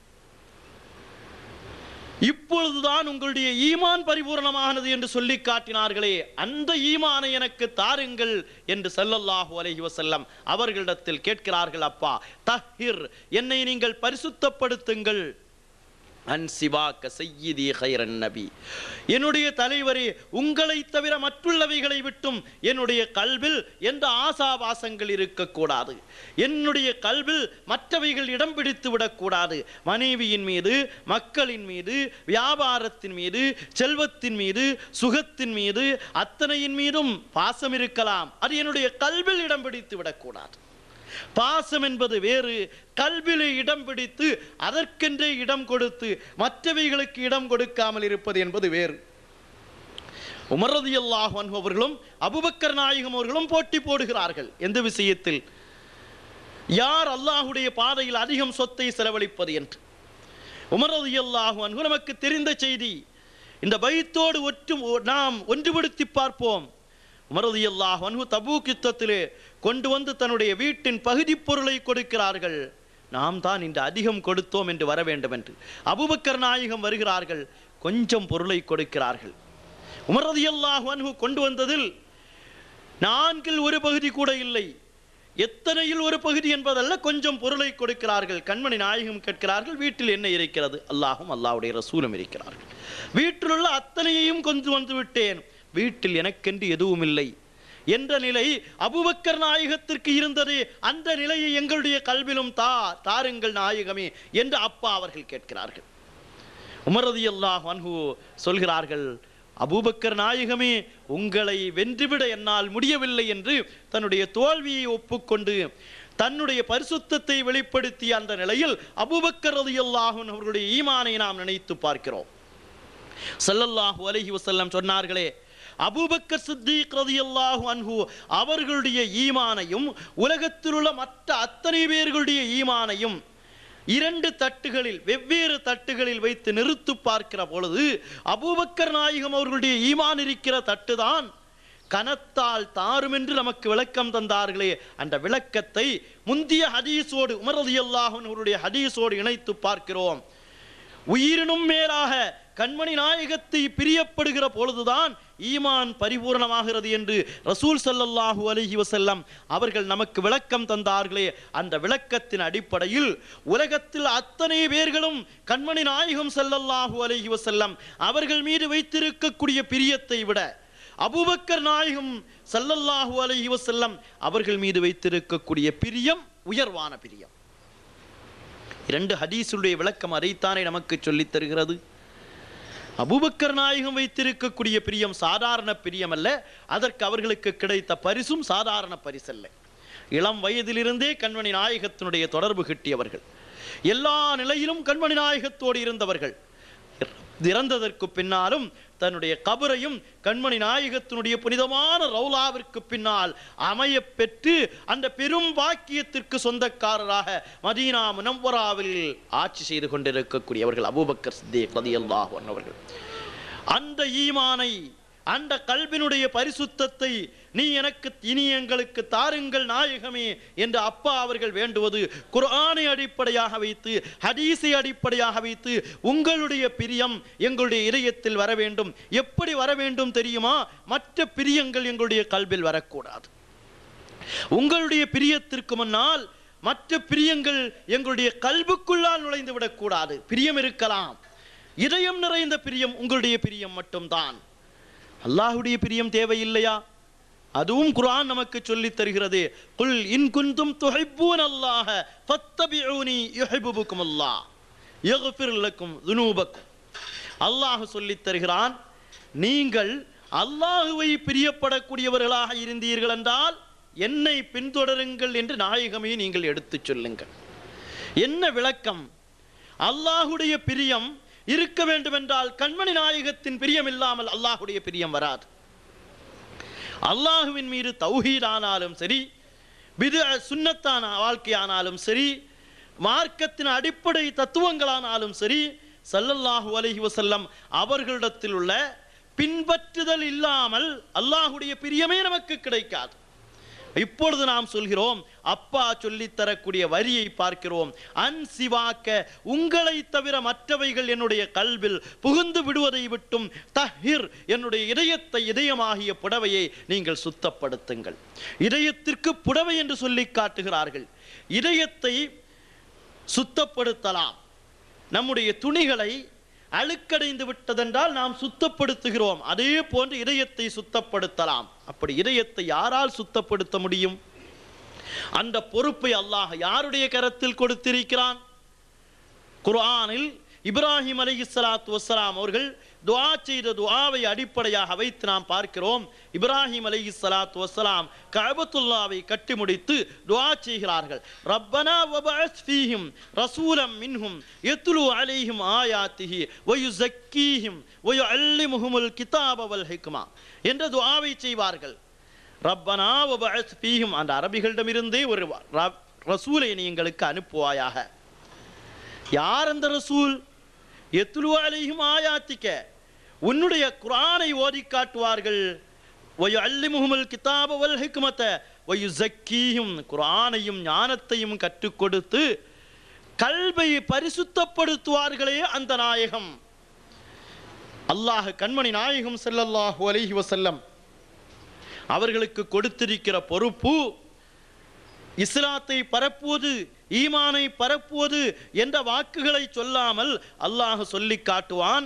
இப்பொழுதுதான் உங்களுடைய ஈமான் பரிபூர்ணமானது என்று சொல்லி காட்டினார்களே, அந்த ஈமானை எனக்கு தாருங்கள் என்று ஸல்லல்லாஹு அலைஹி வஸல்லம் அவர்களிடத்தில் கேட்கிறார்கள். அப்பா தஹிர், என்னை நீங்கள் பரிசுத்தப்படுத்துங்கள். அன்சிவாக்க சய்யிதி கைரன் நபி, என்னுடைய தலைவரே, உங்களை தவிர மற்றுள்ளவைகளை விட்டும் என்னுடைய கல்வில் எந்த ஆசாபாசங்கள் இருக்கக்கூடாது. என்னுடைய கல்வில் மற்றவைகள் இடம் பிடித்து விடக்கூடாது. மனைவியின் மீது, மக்களின் மீது, வியாபாரத்தின் மீது, செல்வத்தின் மீது, சுகத்தின் மீது, அத்தனையின் மீதும் பாசம் இருக்கலாம். அது என்னுடைய கல்வில் இடம் பிடித்து விடக்கூடாது. பாசம் என்பது வேறு, கல்விலே இடம் பிடித்து அதற்கென்றே இடம் கொடுத்து மற்றவைகளுக்கு இடம் கொடுக்காமல் இருப்பது என்பது வேறு. உமர் ரலியல்லாஹு அன்ஹு அவர்களும் அபூபக்கர் நாயகம் அவர்களும் போட்டி போடுகிறார்கள். எந்த விஷயத்தில்? யார் அல்லாஹ்வுடைய பாதையில் அதிகம் சொத்தை செலவழிப்பது என்று. உமர் ரலியல்லாஹு அன்ஹு நமக்கு தெரிந்த செய்தி. இந்த பைத்தோடு ஒற்று நாம் ஒன்றுபடுத்தி பார்ப்போம். உமர் ரலியல்லாஹு அன்ஹு தபூக் யுத்தத்திலே கொண்டு வந்து தன்னுடைய வீட்டின் பகுதி பொருளை கொடுக்கிறார்கள். நாம் தான் இன்று அதிகம் கொடுத்தோம் என்று வர வேண்டும் என்று. அபூபக்கர் நாயகம் வருகிறார்கள், கொஞ்சம் பொருளை கொடுக்கிறார்கள். உமர் ரலியல்லாஹு அன்ஹு கொண்டு வந்ததில் நான்கில் ஒரு பகுதி கூட இல்லை, எத்தனையில் ஒரு பகுதி என்பதல்ல, கொஞ்சம் பொருளை கொடுக்கிறார்கள். கண்மணி நாயகம் கேட்கிறார்கள், வீட்டில் என்ன இருக்கிறது? அல்லாஹும் அல்லாஹ்வுடைய ரசூலும் இருக்கிறார்கள். வீட்டில் உள்ள அத்தனையையும் கொண்டு வந்து விட்டேன், வீட்டில் எனக்கென்று எதுவும் இல்லை என்ற நிலை அபூபக்கர் நாயகத்திற்கு இருந்தது. அந்த நிலையை எங்களுடைய கல்விலும் தா தாருங்கள் நாயகமே என்று அப்பா அவர்கள் கேட்கிறார்கள். உமர் ரலியல்லாஹு அன்ஹு சொல்கிறார்கள், அபூபக்கர் நாயகமே, உங்களை வென்றுவிட என்னால் முடியவில்லை என்று தன்னுடைய தோல்வியை ஒப்புக்கொண்டு தன்னுடைய பரிசுத்தத்தை வெளிப்படுத்திய அந்த நிலையில் அபூபக்கர் ரலியல்லாஹு அன்ஹு அவர்களுடைய ஈமானை நாம் நினைத்து பார்க்கிறோம். ஸல்லல்லாஹு அலைஹி வஸல்லம் சொன்னார்களே, அபூபக்கர் சித்தீக் ரலியல்லாஹு அன்ஹு அவர்களுடைய ஈமானையும் உலகத்தில் உள்ள மற்ற அத்தனை பேர்களுடைய ஈமானையும் இரண்டு தட்டுகளில், வெவ்வேறு தட்டுகளில் வைத்து நிறுத்து பார்க்கிற பொழுது அபூபக்கர் நாயகம் அவர்களுடைய ஈமான் இருக்கிற தட்டுதான் கனத்தால் தாரும் என்று நமக்கு விளக்கம் தந்தார்களே. அந்த விளக்கத்தை முந்திய ஹதீஸோடு, உமர் ரலியல்லாஹு அன்ஹுடைய ஹதீஸோடு இணைத்து பார்க்கிறோம். உயிரினும் மேலாக கண்மணி நாயகத்தை பிரியப்படுகிற பொழுதுதான் ஈமான் பரிபூர்ணமாகிறது என்று ரசூல் ஸல்லல்லாஹு அலைஹி வஸல்லம் அவர்கள் நமக்கு விளக்கம் தந்தார்களே. அந்த விளக்கத்தின் அடிப்படையில் உலகத்தில் அத்தனை பேர்களும் கண்மணி நாயகம் ஸல்லல்லாஹு அலைஹி வஸல்லம் அவர்கள் மீது வைத்திருக்கக்கூடிய பிரியத்தை விட அபூபக்கர் நாயகம் ஸல்லல்லாஹு அலைஹி வஸல்லம் அவர்கள் மீது வைத்திருக்கக்கூடிய பிரியம் உயர்வான பிரியம். இரண்டு ஹதீஸுடைய விளக்கம் அதைத்தானே நமக்கு சொல்லித் தருகிறது. அபூபக்கர் நாயகம் வைத்திருக்கக்கூடிய பிரியம் சாதாரண பிரியம் அல்ல, அதற்கு அவர்களுக்கு கிடைத்த பரிசும் சாதாரண பரிசல்ல. இளம் வயதிலிருந்தே கண்மணி நாயகத்தினுடைய தொடர்பு கிட்டியவர்கள், எல்லா நிலையிலும் கண்மணி நாயகத்தோடு இருந்தவர்கள். இறந்ததற்கு பின்னாலும் தன்னுடைய கபரையும் கண்மணி நாயகத்தினுடைய புனிதமான ரவுலாவிற்கு பின்னால் அமைய பெற்று அந்த பெரும் பாக்கியத்திற்கு சொந்தக்காரராக மதீனா முனவ்வராவில் ஆட்சி செய்து கொண்டிருக்கக்கூடியவர்கள் அபூபக்கர் சித்தீக் ரலியல்லாஹு அன்ஹு அவர்கள். அந்த ஈமானை, அந்த கல்வினுடைய பரிசுத்தத்தை நீ எனக்கு இனி எங்களுக்கு தாருங்கள் நாயகமே என்று அப்பா அவர்கள் வேண்டுவது குர்ஆனை அடிப்படையாக வைத்து, ஹதீஸை அடிப்படையாக வைத்து உங்களுடைய பிரியம் எங்களுடைய இதயத்தில் வர வேண்டும். எப்படி வர வேண்டும் தெரியுமா? மற்ற பிரியங்கள் எங்களுடைய கல்வில் வரக்கூடாது. உங்களுடைய பிரியத்திற்கு முன்னால் மற்ற பிரியங்கள் எங்களுடைய கல்வுக்குள்ளால் நுழைந்து விடக்கூடாது. பிரியம் இருக்கலாம், இதயம் நிறைந்த பிரியம் உங்களுடைய பிரியம் மட்டும்தான். அல்லாஹ்வுடைய பிரியம் தேவையில்லையா? அதுவும் குர்ஆன் நமக்கு சொல்லித் தருகிறது. குல் இன் குன்தும் துஹிப்பூனல்லாஹ ஃபத்தபிஊனி யுஹிப்புகுமுல்லாஹ் யக்ஃபிர் லக்கும் ذுனூபக்கும். அல்லாஹ் சொல்லித் தருகிறான், நீங்கள் அல்லாஹ்வை பிரியப்படக்கூடியவர்களாக இருந்தீர்கள் என்றால் என்னை பின்தொடருங்கள் என்று நாயகமே நீங்கள் எடுத்துச் சொல்லுங்கள். என்ன விளக்கம்? அல்லாஹ்வுடைய பிரியம் இருக்க வேண்டும் என்றால் கண்மணி நாயகத்தின் பிரியம் இல்லாமல் அல்லாஹ்வுடைய பிரியம் வராது. அல்லாஹுவின் மீது தௌஹீத் ஆனாலும் சரி, பித்அ சுன்னத்தான வாழ்க்கையானாலும் சரி, மார்க்கத்தின் அடிப்படை தத்துவங்களானாலும் சரி, ஸல்லல்லாஹு அலைஹி வஸல்லம் அவர்களிடத்தில் உள்ள பின்பற்றுதல் இல்லாமல் அல்லாஹ்வுடைய பிரியமே நமக்கு கிடைக்காது. இப்பொழுது நாம் சொல்கிறோம், அப்பா சொல்லித் தரக்கூடிய வரியை பார்க்கிறோம். அன்சிவாக்க, உங்களை தவிர மற்றவைகள் என்னுடைய கல்வில் புகுந்து விடுவதை விட்டும் தஹிர், என்னுடைய இதயத்தை, இதயமாகிய புடவையை நீங்கள் சுத்தப்படுத்துங்கள். இதயத்திற்கு புடவை என்று சொல்லி காட்டுகிறார்கள். இதயத்தை சுத்தப்படுத்தலாம். நம்முடைய துணிகளை அழுக்கடைந்து விட்டதென்றால் நாம் சுத்தப்படுத்துகிறோம். அதே போன்று இதயத்தை சுத்தப்படுத்தலாம். அப்படி இதயத்தை யாரால் சுத்தப்படுத்த முடியும்? அந்த பொறுப்பை அல்லாஹ் யாருடைய கரத்தில் கொடுத்திருக்கிறான்? குர்ஆனில் இப்ராஹிம் அலைஹிஸ்ஸலாத்து வஸ்ஸலாம் அவர்கள் துஆ செய்த துஆவை அடிப்படையாக வைத்து நாம் பார்க்கிறோம். இப்ராஹிம் அலைஹிஸ்ஸலாத்து வஸ்ஸலாம் கஅபத்துல்லாவை கட்டி முடித்து துஆ செய்கிறார்கள். ரப்பனா வபஅஸ் ஃபீஹிம் ரசூலம் மின்ஹும் யத்லு அலைஹிம் ஆயாத்திஹி வயுஸக்கீஹிம் வயுஅல்லிமுஹுமுல் கிதாப வல் ஹிக்மா என்ற துஆவை செய்வார்கள். ரப்பனா வபஅஸ் ஃபீஹிம், அந்த அரபிகளிடமிருந்தே ஒரு ரசூலை நீ எங்களுக்கு அனுப்புவாயாக. யார் அந்த ரசூல்? யத்லு அலைஹிம் ஆயாத்திக, உன்னுடைய குர்ஆனை ஓதி காட்டுவார்கள். வயுஅல்லிமுஹுமுல் கிதாப வல் ஹிக்மத வயுஸக்கீஹிம், குர்ஆனையும் ஞானத்தையும் கற்றுக் கொடுத்து கல்வை பரிசுத்தப்படுத்துவார்களே அந்த நாயகம். அல்லாஹ் கண்மணி நாயகம் ஸல்லல்லாஹு அலைஹி வஸல்லம் அவர்களுக்கு கொடுத்திருக்கிற பொறுப்பு இஸ்லாத்தை பரப்புவது, ஈமானை பரப்புவது என்ற வாக்குகளை சொல்லாமல் அல்லாஹ் சொல்லி காட்டுவான்.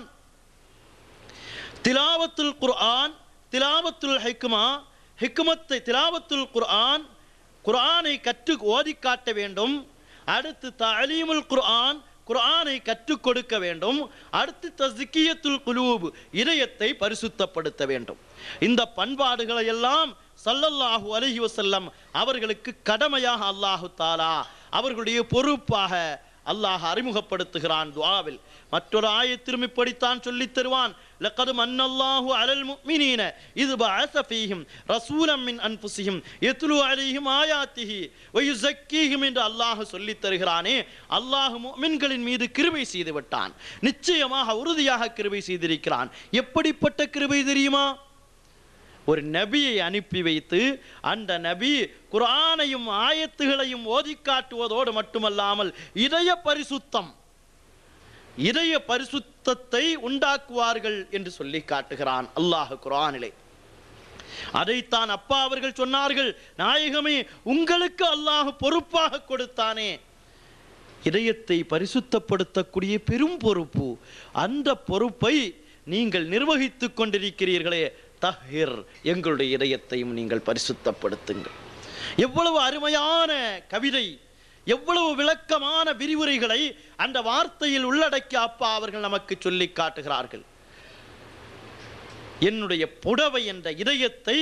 திலாவத்துல் குர்ஆன், திலாவத்துல் ஹிக்மா, ஹிக்மத்தை திலாவத்துல் குர்ஆன், குர்ஆனை கற்று ஓதி காட்ட வேண்டும். அடுத்து தஅலீமுல் குர்ஆன், குர்ஆனை கற்றுக் கொடுக்க வேண்டும். அடுத்து தஸ்கியத்துல் குலூப், இதயத்தை பரிசுத்தப்படுத்த வேண்டும். இந்த பண்பாடுகளை எல்லாம் ஸல்லல்லாஹு அலைஹி வஸல்லம் அவர்களுக்கு கடமையாக அல்லாஹு தஆலா அவர்களுடைய பொறுப்பாக அல்லாஹ் அறிமுகப்படுத்துகிறான் துஆவில். மற்றொரு ஆயத்திலும் இப்படித்தான் சொல்லித் தருவான். லக்கது மன்னல்லாஹு அலல் முஃமினீன இஸ் பஅஸ ஃபீஹிம் ரசூலம் மின் அன்ஃபுஸிஹிம் யத்லு அலைஹிம் ஆயாத்திஹி வயுஸக்கீஹிம் என்று அல்லாஹ் சொல்லித் தருகிறானே, அல்லாஹ் முஃமின்களின் மீது கிருபை செய்து விட்டான். நிச்சயமாக உறுதியாக கிருபை செய்திருக்கிறான். எப்படிப்பட்ட கிருபை தெரியுமா? ஒரு நபியை அனுப்பி வைத்து அந்த நபி குர்ஆனையும் ஆயத்துகளையும் ஓதி காட்டுவதோடு மட்டுமல்லாமல் இதய பரிசுத்தம், இதய பரிசுத்தத்தை உண்டாக்குவார்கள் என்று சொல்லி காட்டுகிறான் அல்லாஹ் குர்ஆனிலே. அதைத்தான் அப்பா அவர்கள் சொன்னார்கள், நாயகமே உங்களுக்கு அல்லாஹ் பொறுப்பாக கொடுத்தானே, இதயத்தை பரிசுத்தப்படுத்தக்கூடிய பெரும் பொறுப்பு. அந்த பொறுப்பை நீங்கள் நிர்வகித்துக் கொண்டிருக்கிறீர்களே, தஹிர், எங்களுடைய இதயத்தையும் நீங்கள் பரிசுத்தப்படுத்துங்கள். எவ்வளவு அருமையான கவிதை, எவ்வளவு விளக்கமான விரிவுரைகளை அந்த வார்த்தையில் உள்ளடக்கி அப்பா அவர்கள் நமக்கு சொல்லி காட்டுகிறார்கள். என்னுடைய புடவை என்ற இதயத்தை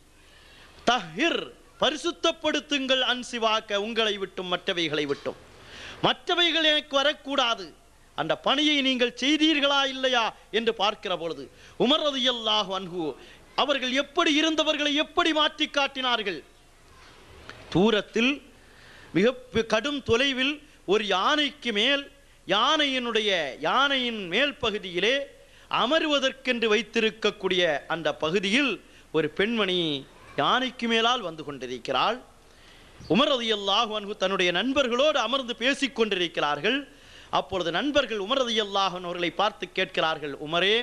தஹிர், பரிசுத்தப்படுத்துங்கள். அன்சிவாக்க, உங்களை விட்டும் மற்றவைகளை விட்டும். மற்றவைகள் எனக்கு வரக்கூடாது. அந்த பணியை நீங்கள் செய்தீர்களா இல்லையா என்று பார்க்கிற பொழுது உமர் ரலியல்லாஹு அன்ஹு அவர்கள் எப்படி இருந்தவர்களை எப்படி மாற்றி காட்டினார்கள். தூரத்தில் மிக கடும் தொலைவில் ஒரு யானைக்கு மேல், யானையினுடைய யானையின் மேல் பகுதியிலே அமருவதற்கென்று வைத்திருக்கக்கூடிய அந்த பகுதியில் ஒரு பெண்மணி யானைக்கு மேலால் வந்து கொண்டிருக்கிறாள். உமர் ரலியல்லாஹு அன்ஹு தன்னுடைய நண்பர்களோடு அமர்ந்து பேசிக் கொண்டிருக்கிறார்கள். அப்பொழுது நண்பர்கள் உமர் ரலியல்லாஹு அன்ஹு அவர்களை பார்த்து கேட்கிறார்கள், உமரே,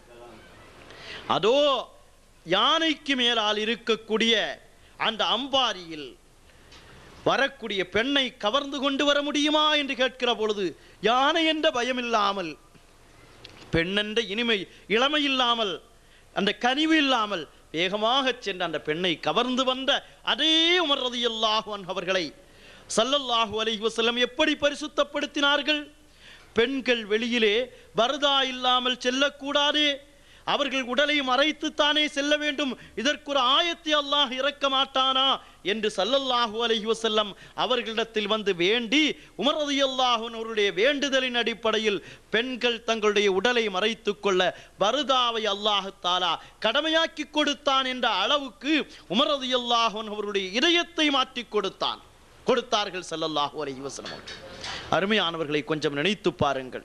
அதோ யானைக்கு மேலால் இருக்கக்கூடிய அந்த அம்பாரியில் வரக்கூடிய பெண்ணை கவர்ந்து கொண்டு வர முடியுமா என்று கேட்கிற பொழுது யானை என்ற பயம் இல்லாமல் பெண்ணென்ற இனிமை இளமை இல்லாமல் அந்த கனிவு இல்லாமல் வேகமாக சென்று அந்த பெண்ணை கவர்ந்து வந்த அதே உமர் ரலியல்லாஹு அன்ஹு அவர்களை ஸல்லல்லாஹு அலைஹி வஸல்லம் எப்படி பரிசுத்தப்படுத்தினார்கள்? பெண்கள் வெளியிலே பர்தா இல்லாமல் செல்லக்கூடாது, அவர்கள் உடலை மறைத்து தானே செல்ல வேண்டும், இதற்கு ஒரு ஆயத்தை அல்லாஹ் இறக்க மாட்டானா என்று ஸல்லல்லாஹு அலைஹி வஸல்லம் அவர்களிடத்தில் வந்து வேண்டி உமர் ரலியல்லாஹு அன்ஹு அவருடைய வேண்டுதலின் அடிப்படையில் பெண்கள் தங்களுடைய உடலை மறைத்து கொள்ள பர்தாவை அல்லாஹ் தஆலா கடமையாக்கி கொடுத்தான் என்ற அளவுக்கு உமர் ரலியல்லாஹு அன்ஹு அவருடைய இதயத்தை மாற்றி கொடுத்தான் கொடுத்தார்கள் ஸல்லல்லாஹு அலைஹி வஸல்லம். அருமையானவர்களை கொஞ்சம் நினைத்து பாருங்கள்.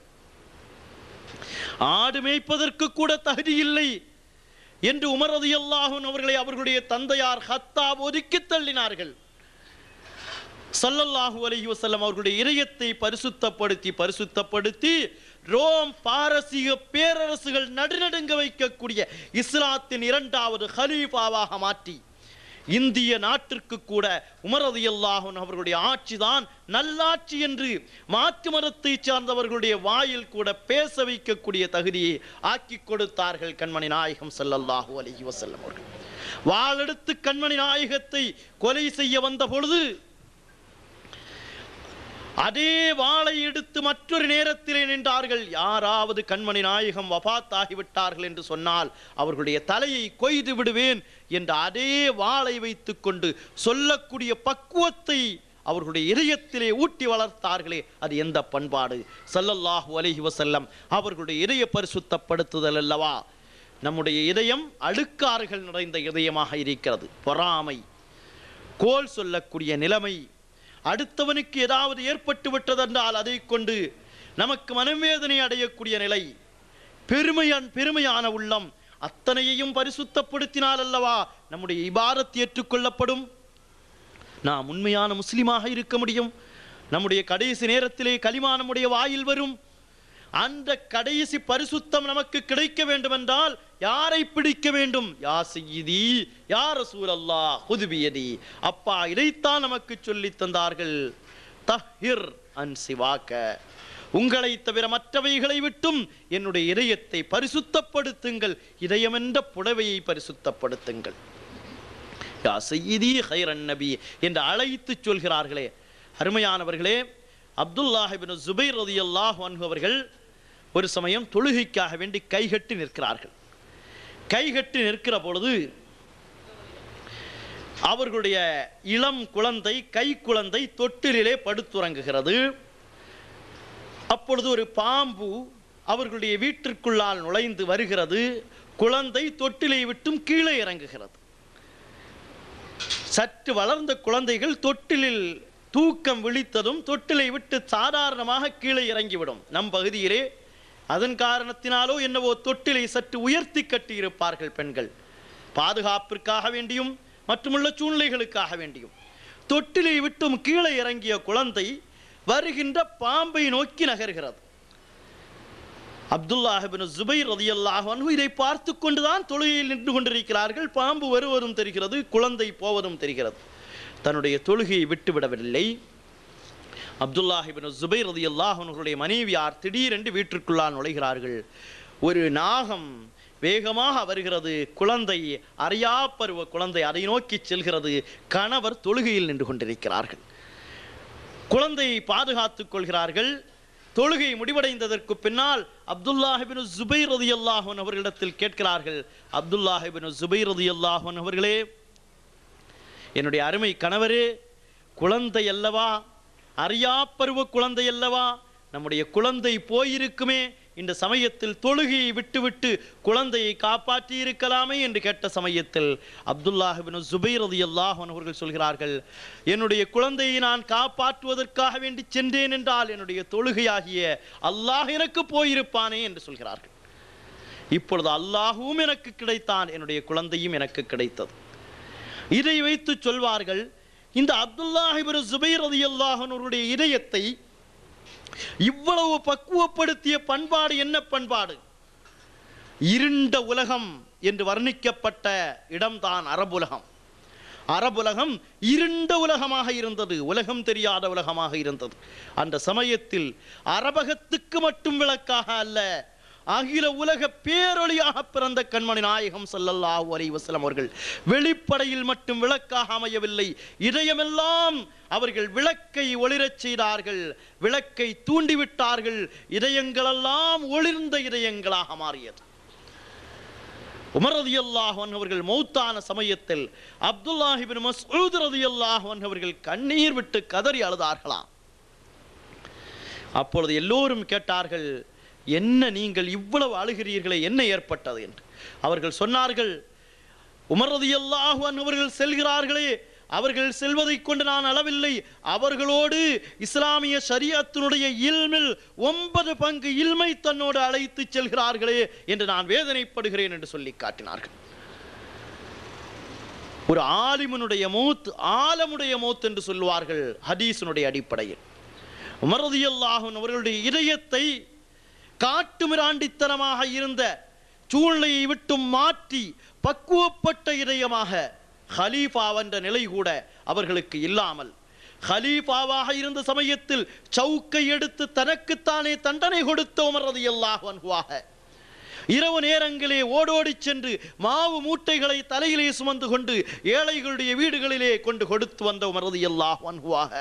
ஆடு மேய்ப்பதற்கு கூட தகுதி இல்லை என்று உமர் ரலியல்லாஹு அன்ஹு அவர்களை அவர்களுடைய தந்தையார் ஹத்தாப் ஒதுக்கி தள்ளினார்கள். ஸல்லல்லாஹு அலைஹி வஸல்லம் அவர்களுடைய இதயத்தை பரிசுத்தப்படுத்தி பரிசுத்தப்படுத்தி ரோம் பாரசீக பேரரசுகள் நடுநடுங்க வைக்கக்கூடிய இஸ்லாத்தின் இரண்டாவது ஹலீஃபாவாக மாற்றி இந்திய நாட்டிற்கு கூட உமர் ரலியல்லாஹு அன்ஹு அவர்களுடைய ஆட்சிதான் நல்லாட்சி என்று மாற்று மதத்தை சார்ந்தவர்களுடைய வாயில் கூட பேச வைக்கக்கூடிய தகுதியை ஆக்கி கொடுத்தார்கள் கண்மணி நாயகம் ஸல்லல்லாஹு அலைஹி வஸல்லம் அவர்கள். வாளெடுத்து கண்மணி நாயகத்தை கொலை செய்ய வந்த பொழுது அதே வாளை எடுத்து மற்றொரு நேரத்திலே நின்றார்கள். யாராவது கண்மணி நாயகம் வஃபாத் ஆகிவிட்டார்கள் என்று சொன்னால் அவர்களுடைய தலையை கொய்து விடுவேன் என்ற அதே வாளை வைத்துக் கொண்டு சொல்லக்கூடிய பக்குவத்தை அவர்களுடைய இதயத்திலே ஊட்டி வளர்த்தார்களே, அது எந்த பண்பாடு? ஸல்லல்லாஹு அலைஹி வஸல்லம் அவர்களுடைய இதய பரிசுத்தப்படுத்துதல் அல்லவா. நம்முடைய இதயம் அழுக்காறுகள் நிறைந்த இதயமாக இருக்கிறது. பொறாமை, கோல் சொல்லக்கூடிய நிலைமை, அடுத்தவனுக்கு ஏதாவது ஏற்பட்டு விட்டதென்றால் அதை கொண்டு நமக்கு மனவேதனை அடையக்கூடிய நிலை, பெருமையான் பெருமையான உள்ளம், அத்தனையையும் பரிசுத்தப்படுத்தினால் அல்லவா நம்முடைய இபாதத் ஏற்றுக்கொள்ளப்படும். நாம் உண்மையான முஸ்லிமாக இருக்க முடியும். நம்முடைய கடைசி நேரத்திலே கலிமா நம்முடைய வாயில் வரும். அந்த கடைசி பரிசுத்தம் நமக்கு கிடைக்க வேண்டும் என்றால் யாரை பிடிக்க வேண்டும்? யா சய்யிதி யா ரசூலல்லாஹ் ஹுது பியதி. அப்பா இதைத்தான் நமக்கு சொல்லி தந்தார்கள். தஹிர் அன் சிவாக்க, உங்களை தவிர மற்றவைகளை விட்டும் என்னுடைய இதயத்தை பரிசுத்தப்படுத்துங்கள், இதயமென்ற புடவையை பரிசுத்தப்படுத்துங்கள். யா சய்யிதி ஹைரன் நபி என்று அழைத்து சொல்கிறார்களே. அருமையானவர்களே, அப்துல்லாஹ் இப்னு ஜுபைர் ரலியல்லாஹு அன்ஹு அவர்கள் ஒரு சமயம் தொழுகைக்காக வேண்டி கைகட்டி நிற்கிறார்கள். கைகட்டி நிற்கிற பொழுது அவர்களுடைய இளம் குழந்தை கை குழந்தை தொட்டிலே படுத்துறங்குகிறது. அப்பொழுது ஒரு பாம்பு அவர்களுடைய வீட்டிற்குள்ளால் நுழைந்து வருகிறது. குழந்தை தொட்டிலை விட்டும் கீழே இறங்குகிறது. சற்று வளர்ந்த குழந்தைகள் தொட்டிலில் தூக்கம் விழித்ததும் தொட்டிலை விட்டு சாதாரணமாக கீழே இறங்கிவிடும். நம் பகுதியிலே அதன் காரணத்தினாலோ என்னவோ தொட்டிலை சற்று உயர்த்தி கட்டி இருப்பார்கள் பெண்கள், பாதுகாப்பிற்காக வேண்டியும் மற்றுமுள்ள சூழ்நிலைகளுக்காக வேண்டியும். தொட்டிலை விட்டும் கீழே இறங்கிய குழந்தை வருகின்ற பாம்பை நோக்கி நகர்கிறது. அப்துல்லாஹ் இப்னு ஜுபைர் ரலியல்லாஹு அன்ஹு இதை பார்த்து கொண்டுதான் தொழுகையில் நின்று கொண்டிருக்கிறார்கள். பாம்பு வருவதும் தெரிகிறது, குழந்தை போவதும் தெரிகிறது. தன்னுடைய தொழுகையை விட்டுவிடவில்லை. அப்துல்லாஹ் இப்னு ஜுபைர் ரலியல்லாஹு அன்ஹுடைய மனைவியார் திடீரென்று வீட்டிற்குள்ளால் நுழைகிறார்கள். ஒரு நாகம் வேகமாக வருகிறது. குழந்தை அறியா பருவ குழந்தை அதை நோக்கி செல்கிறது. கணவர் தொழுகையில் நின்று கொண்டிருக்கிறார்கள். குழந்தையை பாதுகாத்துக் கொள்கிறார்கள். தொழுகை முடிவடைந்ததற்கு பின்னால் அப்துல்லாஹ் இப்னு ஜுபைர் ரலியல்லாஹு அன்ஹு அவர்களிடத்தில் கேட்கிறார்கள். அப்துல்லாஹ் இப்னு ஜுபைர் ரலியல்லாஹு அன்ஹு அவர்களே, என்னுடைய அருமை கணவரே, குழந்தை அல்லவா, அறியா பருவ குழந்தை அல்லவா, நம்முடைய குழந்தை போயிருக்குமே, இந்த சமயத்தில் தொழுகையை விட்டுவிட்டு குழந்தையை காப்பாற்றி இருக்கலாமே என்று கேட்ட சமயத்தில் அப்துல்லாஹ் இப்னு ஜுபைர் ரலியல்லாஹு அன்ஹு அவர்கள் சொல்கிறார்கள், என்னுடைய குழந்தையை நான் காப்பாற்றுவதற்காக வேண்டி சென்றேன் என்றால் என்னுடைய தொழுகையாகிய அல்லாஹ் எனக்கு போயிருப்பானே என்று சொல்கிறார்கள். இப்பொழுது அல்லாஹுவும் எனக்கு கிடைத்தான், என்னுடைய குழந்தையும் எனக்கு கிடைத்தது. இதை வைத்து சொல்வார்கள், இந்த அப்துல்லாஹ் இப்னு ஜுபைர் ரலியல்லாஹு அன்ஹுடைய இதயத்தை இவ்வளவு பக்குவப்படுத்திய பண்பாடு என்ன பண்பாடு? இருண்ட உலகம் என்று வர்ணிக்கப்பட்ட இடம்தான் அரபுலகம். அரபுலகம் இருண்ட உலகமாக இருந்தது, உலகம் தெரியாத உலகமாக இருந்தது. அந்த சமயத்தில் அரபகத்துக்கு மட்டும் விளக்காக அல்ல, அகில உலக பேரொளியாக பிறந்த கண்மணி நாயகம் ஸல்லல்லாஹு அலைஹி வஸல்லம் அவர்கள் வெளிப்படையில் மட்டும் விளக்காக அமையவில்லை, இதயமெல்லாம் அவர்கள் விளக்கை ஒளிரச் செய்தார்கள், விளக்கை தூண்டிவிட்டார்கள், இதயங்களெல்லாம் ஒளிர்ந்த இதயங்களாக மாறியது. உமர் ரலியல்லாஹு அன்ஹு அவர்கள் மௌத்தான சமயத்தில் அப்துல்லாஹ் இப்னு மஸ்ஊத் ரலியல்லாஹு அன்ஹு அவர்கள் கண்ணீர் விட்டு கதறி அழுதார்களாம். அப்பொழுது எல்லோரும் கேட்டார்கள், என்ன நீங்கள் இவ்வளவு அழுகிறீர்களே, என்ன ஏற்பட்டது என்று. அவர்கள் சொன்னார்கள், உமர் ரலியல்லாஹு அன்ஹு அவர்கள் செல்கிறார்களே, அவர்கள் செல்வதை கொண்டு நான் அளவில்லை, அவர்களோடு இஸ்லாமிய ஷரியத்தினுடைய இல்மில் ஒன்பது பங்கு இல்மை தன்னோடு அழைத்து செல்கிறார்களே என்று நான் வேதனைப்படுகிறேன் என்று சொல்லி காட்டினார்கள். ஒரு ஆலிமுனுடைய மௌத் ஆலமுடைய மௌத் என்று சொல்லுவார்கள் ஹதீஸினுடைய அடிப்படையில். உமர் ரலியல்லாஹு அன்ஹு அவர்களுடைய இதயத்தை காட்டுமிராண்டித்தனமாக இருந்த சூழ்நிலையை விட்டு மாற்றி பக்குவப்பட்ட இதயமாக ஹலீஃபா என்ற நிலை கூட அவர்களுக்கு இல்லாமல், ஹலீஃபாவாக இருந்த சமயத்தில் சவுக்கை எடுத்து தனக்குத்தானே தண்டனை கொடுத்த உமர் ரலியல்லாஹு அன்ஹுவாக, இரவு நேரங்களே ஓடோடி சென்று மாவு மூட்டைகளை தலையிலே சுமந்து கொண்டு ஏழைகளுடைய வீடுகளிலே கொண்டு கொடுத்து வந்த உமர் ரலியல்லாஹு அன்ஹுவாக,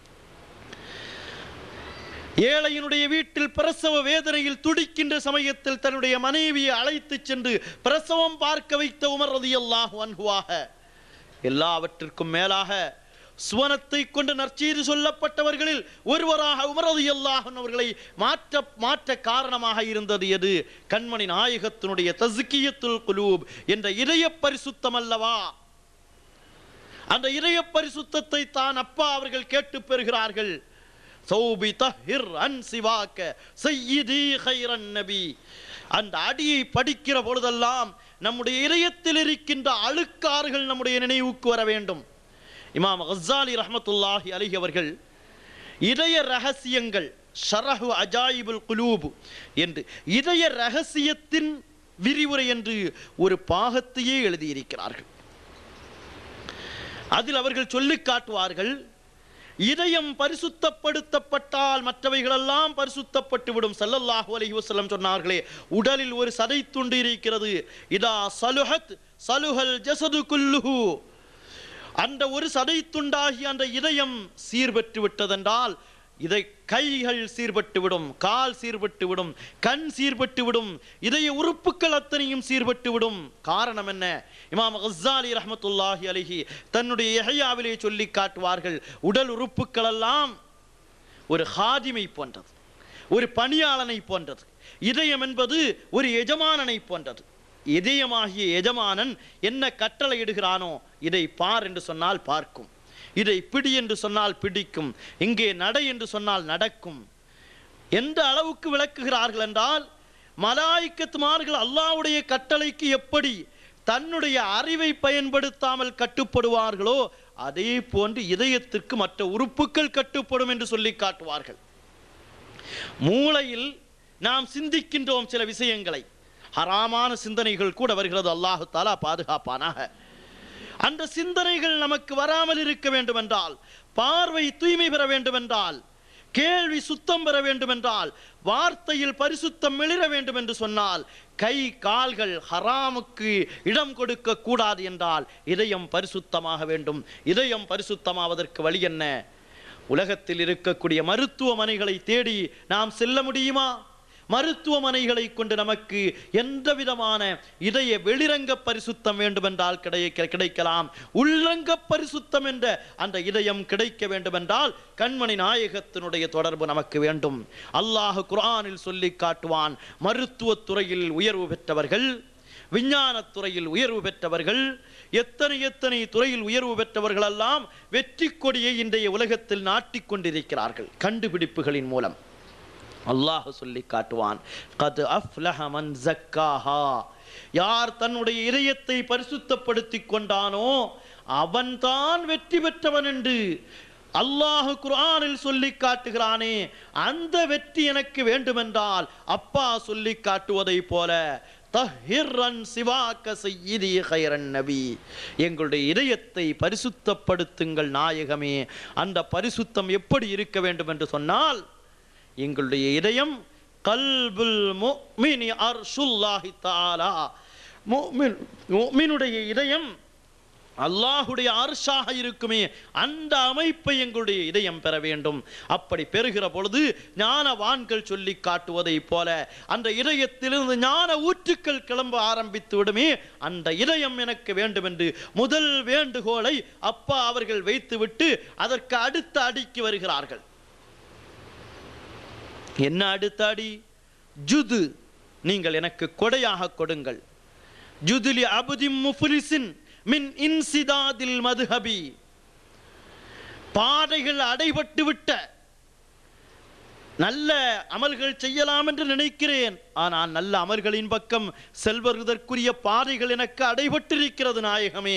ஏழையினுடைய வீட்டில் பிரசவ வேதனையில் துடிக்கின்ற சமயத்தில் தன்னுடைய மனைவியை அழைத்து சென்று பிரசவம் பார்க்க வைத்த உமர் ரலியல்லாஹு அன்ஹுவாக, எல்லாவற்றிற்கும் மேலாக சுவனத்தை கொண்டு நற்செய்தி சொல்லப்பட்டவர்களில் ஒருவராக உமர் ரலியல்லாஹு அன்ஹு அவர்களை மாற்ற மாற்ற காரணமாக இருந்தது எது? கண்மணி நாயகத்தினுடைய தஸ்கியத்துல் குலூப் என்ற இதய பரிசுத்தம் அல்லவா? அந்த இதய பரிசுத்தத்தை தான் அப்பா அவர்கள் கேட்டு பெறுகிறார்கள். சௌபி தஹிர் அன் சிவாக்க சய்யிதி கைரன் நபி. அந்த அடியை படிக்கிற பொழுதெல்லாம் நம்முடைய இதயத்தில் இருக்கின்ற அழுக்காறுகள் நம்முடைய நினைவுக்கு வர வேண்டும். இமாம் கஸ்ஸாலி ரஹ்மத்துல்லாஹி அலைஹி அவர்கள் இதய ரகசியங்கள் ஷரஹு அஜாயிபுல் குலூப் என்று இதய ரகசியத்தின் விரிவுரை என்று ஒரு பாகத்தையே எழுதியிருக்கிறார்கள். அதில் அவர்கள் சொல்லி காட்டுவார்கள், இதயம் பரிசுத்தப்படுத்தப்பட்டால் மற்றவைகளெல்லாம் பரிசுத்தப்பட்டு விடும். ஸல்லல்லாஹு அலைஹி வஸல்லம் சொன்னார்களே, உடலில் ஒரு சதை துண்டு இருக்கிறது, இதா சலுஹத் சலுஹல் ஜஸது குல்லுஹு. அந்த ஒரு சதை துண்டாகி அந்த இதயம் சீர்பெற்று விட்டதென்றால் இதை கைகள் சீர்பட்டு விடும், கால் சீர்பட்டு விடும், கண் சீர்பட்டு விடும், இதய உறுப்புகள் அத்தனையும் சீர்பட்டு விடும். காரணம் என்ன? இமாம் கஸ்ஸாலி ரஹ்மத்துல்லாஹி அலைஹி தன்னுடைய இஹ்யாவிலே சொல்லி காட்டுவார்கள், உடல் உறுப்புகள் எல்லாம் ஒரு ஹாதிமை போன்றது, ஒரு பணியாளனை போன்றது. இதயம் என்பது ஒரு எஜமானனை போன்றது. இதயமாகிய எஜமானன் என்ன கட்டளை இடுகிறானோ இதை பார் என்று சொன்னால் பார்க்கும், இதை பிடி என்று சொன்னால் பிடிக்கும், இங்கே நடை என்று சொன்னால் நடக்கும். எந்த அளவுக்கு விளக்குகிறார்கள் என்றால், மலாயிக்கத்துமார்கள் அல்லாஹ்வுடைய கட்டளைக்கு எப்படி தன்னுடைய அறிவை பயன்படுத்தாமல் கட்டுப்படுவார்களோ அதே போன்று இதயத்திற்கு மற்ற உறுப்புகள் கட்டுப்படும் என்று சொல்லி காட்டுவார்கள். மூளையில் நாம் சிந்திக்கின்றோம் சில விஷயங்களை, ஹராமான சிந்தனைகள் கூட வருகிறது, அல்லாஹு தஆலா பாதுகாப்பானாக. அந்த சிந்தனைகள் நமக்கு வராமல் இருக்க வேண்டும் என்றால், பார்வை தூய்மை பெற வேண்டும் என்றால், கேள்வி சுத்தம் பெற வேண்டும் என்றால், வார்த்தையில் பரிசுத்தம் மிளிர வேண்டும் என்று சொன்னால், கை கால்கள் ஹராமுக்கு இடம் கொடுக்க கூடாது என்றால் இதயம் பரிசுத்தமாக வேண்டும். இதயம் பரிசுத்தமாவதற்கு வழி என்ன? உலகத்தில் இருக்கக்கூடிய மருத்துவமனைகளை தேடி நாம் செல்ல முடியுமா? மருத்துவமனைகளை கொண்டு நமக்கு எந்த விதமான இதய வெளிரங்க பரிசுத்தம் வேண்டுமென்றால் கிடைக்க கிடைக்கலாம். உள்ளங்க பரிசுத்தம் என்ற அந்த இதயம் கிடைக்க வேண்டுமென்றால் கண்மணி நாயகத்தினுடைய தொடர்பு நமக்கு வேண்டும். அல்லாஹ் குர்ஆனில் சொல்லி காட்டுவான், மருத்துவத்துறையில் உயர்வு பெற்றவர்கள், விஞ்ஞானத்துறையில் உயர்வு பெற்றவர்கள், எத்தனை எத்தனை துறையில் உயர்வு பெற்றவர்கள் எல்லாம் வெற்றி கொடியை இன்றைய உலகத்தில் நாட்டிக் கொண்டிருக்கிறார்கள் கண்டுபிடிப்புகளின் மூலம். அல்லாஹ் சொல்லி காட்டுவான், கத் அஃப்லஹ மன் ஸக்காஹா. யார் தன்னுடைய இதயத்தை பரிசுத்தப்படுத்திக் கொண்டானோ அவன்தான் வெற்றி பெற்றவன் என்று அல்லாஹ் குர்ஆனில் சொல்லி காட்டுகிறானே. அந்த வெற்றி எனக்கு வேண்டுமென்றால் அப்பா சொல்லி காட்டுவதை போல தஹிரன் சிவாக்க சய்யிதி கைரன் நபி, எங்களுடைய இதயத்தை பரிசுத்தப்படுத்துங்கள் நாயகமே. அந்த பரிசுத்தம் எப்படி இருக்க வேண்டும் என்று சொன்னால், எங்களுடைய இதயம் கல்புல் முஃமினி அர்ஷுல்லாஹி தஆலா. முஃமின் முஃமினுடைய இதயம் அல்லாஹுடைய அர்ஷாக இருக்குமே, அந்த அமைப்பை எங்களுடைய இதயம் பெற வேண்டும். அப்படி பெறுகிற பொழுது ஞானவான்கள் சொல்லி காட்டுவதை போல அந்த இதயத்திலிருந்து ஞான ஊற்றுக்கள் கிளம்ப ஆரம்பித்து விடுமே, அந்த இதயம் எனக்கு வேண்டும் என்று முதல் வேண்டுகோளை அப்பா அவர்கள் வைத்துவிட்டு அதற்கு அடுத்த அடிக்கு வருகிறார்கள். என்ன அடுத்த அடி? ஜுது, நீங்கள் எனக்கு கொடையாக கொடுங்கள். ஜுதுலி அபுதிம் முஃப்லிஸின் மின் இன்சிதாதில் மதுஹபி. பாதைகள் அடைபட்டு விட்ட, நல்ல அமல்கள் செய்யலாம் என்று நினைக்கிறேன், ஆனால் நல்ல அமல்களின் பக்கம் செல்வதற்குரிய பாதைகள் எனக்கு அடைபட்டிருக்கிறது நாயகமே.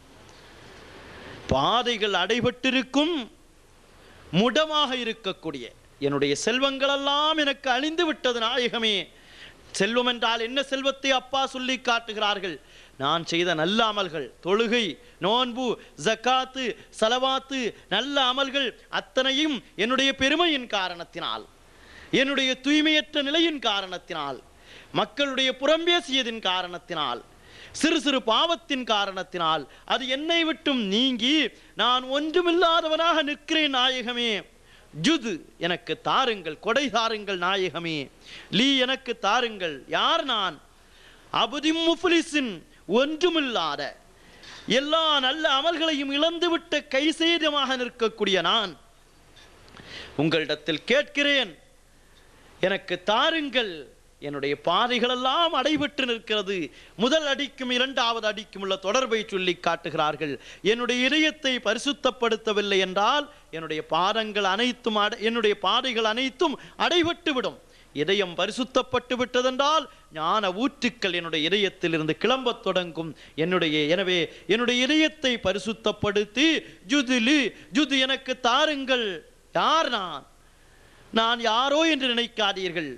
பாதைகள் அடைபட்டிருக்கும், முடமாக இருக்கக்கூடிய என்னுடைய செல்வங்கள் எல்லாம் எனக்கு அழிந்து விட்டது நாயகமே. செல்வம் என்றால் என்ன செல்வத்தை அப்பா சொல்லி காட்டுகிறார்கள்? நான் செய்த நல்ல அமல்கள், தொழுகை, நோன்பு, ஜக்காத்து, சலவாத்து, நல்ல அமல்கள் அத்தனையும் என்னுடைய பெருமையின் காரணத்தினால், என்னுடைய தூய்மையற்ற நிலையின் காரணத்தினால், மக்களுடைய புறம்பேசியதின் காரணத்தினால், சிறு சிறு பாவத்தின் காரணத்தினால் அது என்னை விட்டும் நீங்கி நான் ஒன்றுமில்லாதவனாக நிற்கிறேன் நாயகமே. ஜுது, எனக்கு தாருங்கள், கொடை தாருங்கள் நாயகமே. லீ, எனக்கு தாருங்கள். யார் நான்? அபுதிம் முஃப்லிஸின், ஒன்றுமில்லாத, எல்லா நல்ல அமல்களையும் இழந்துவிட்ட கைசேதமாக நிற்கக்கூடிய நான் உங்களிடத்தில் கேட்கிறேன், எனக்கு தாருங்கள். என்னுடைய பாதைகளெல்லாம் அடைபட்டு நிற்கிறது. முதல் அடிக்கும் இரண்டாவது அடிக்கும் உள்ள தொடர்பை சொல்லி காட்டுகிறார்கள். என்னுடைய இதயத்தை பரிசுத்தப்படுத்தவில்லை என்றால் என்னுடைய பாதங்கள் அனைத்தும் என்னுடைய பாதைகள் அனைத்தும் அடைபட்டு விடும். இதயம் பரிசுத்தப்பட்டு விட்டதென்றால் ஞான ஊற்றுக்கள் என்னுடைய இதயத்தில் இருந்து கிளம்பத் தொடங்கும். என்னுடைய எனவே என்னுடைய இதயத்தை பரிசுத்தப்படுத்தி ஜுதுலி, ஜுது எனக்கு தாருங்கள். யார் நான்? நான் யாரோ என்று நினைக்காதீர்கள்.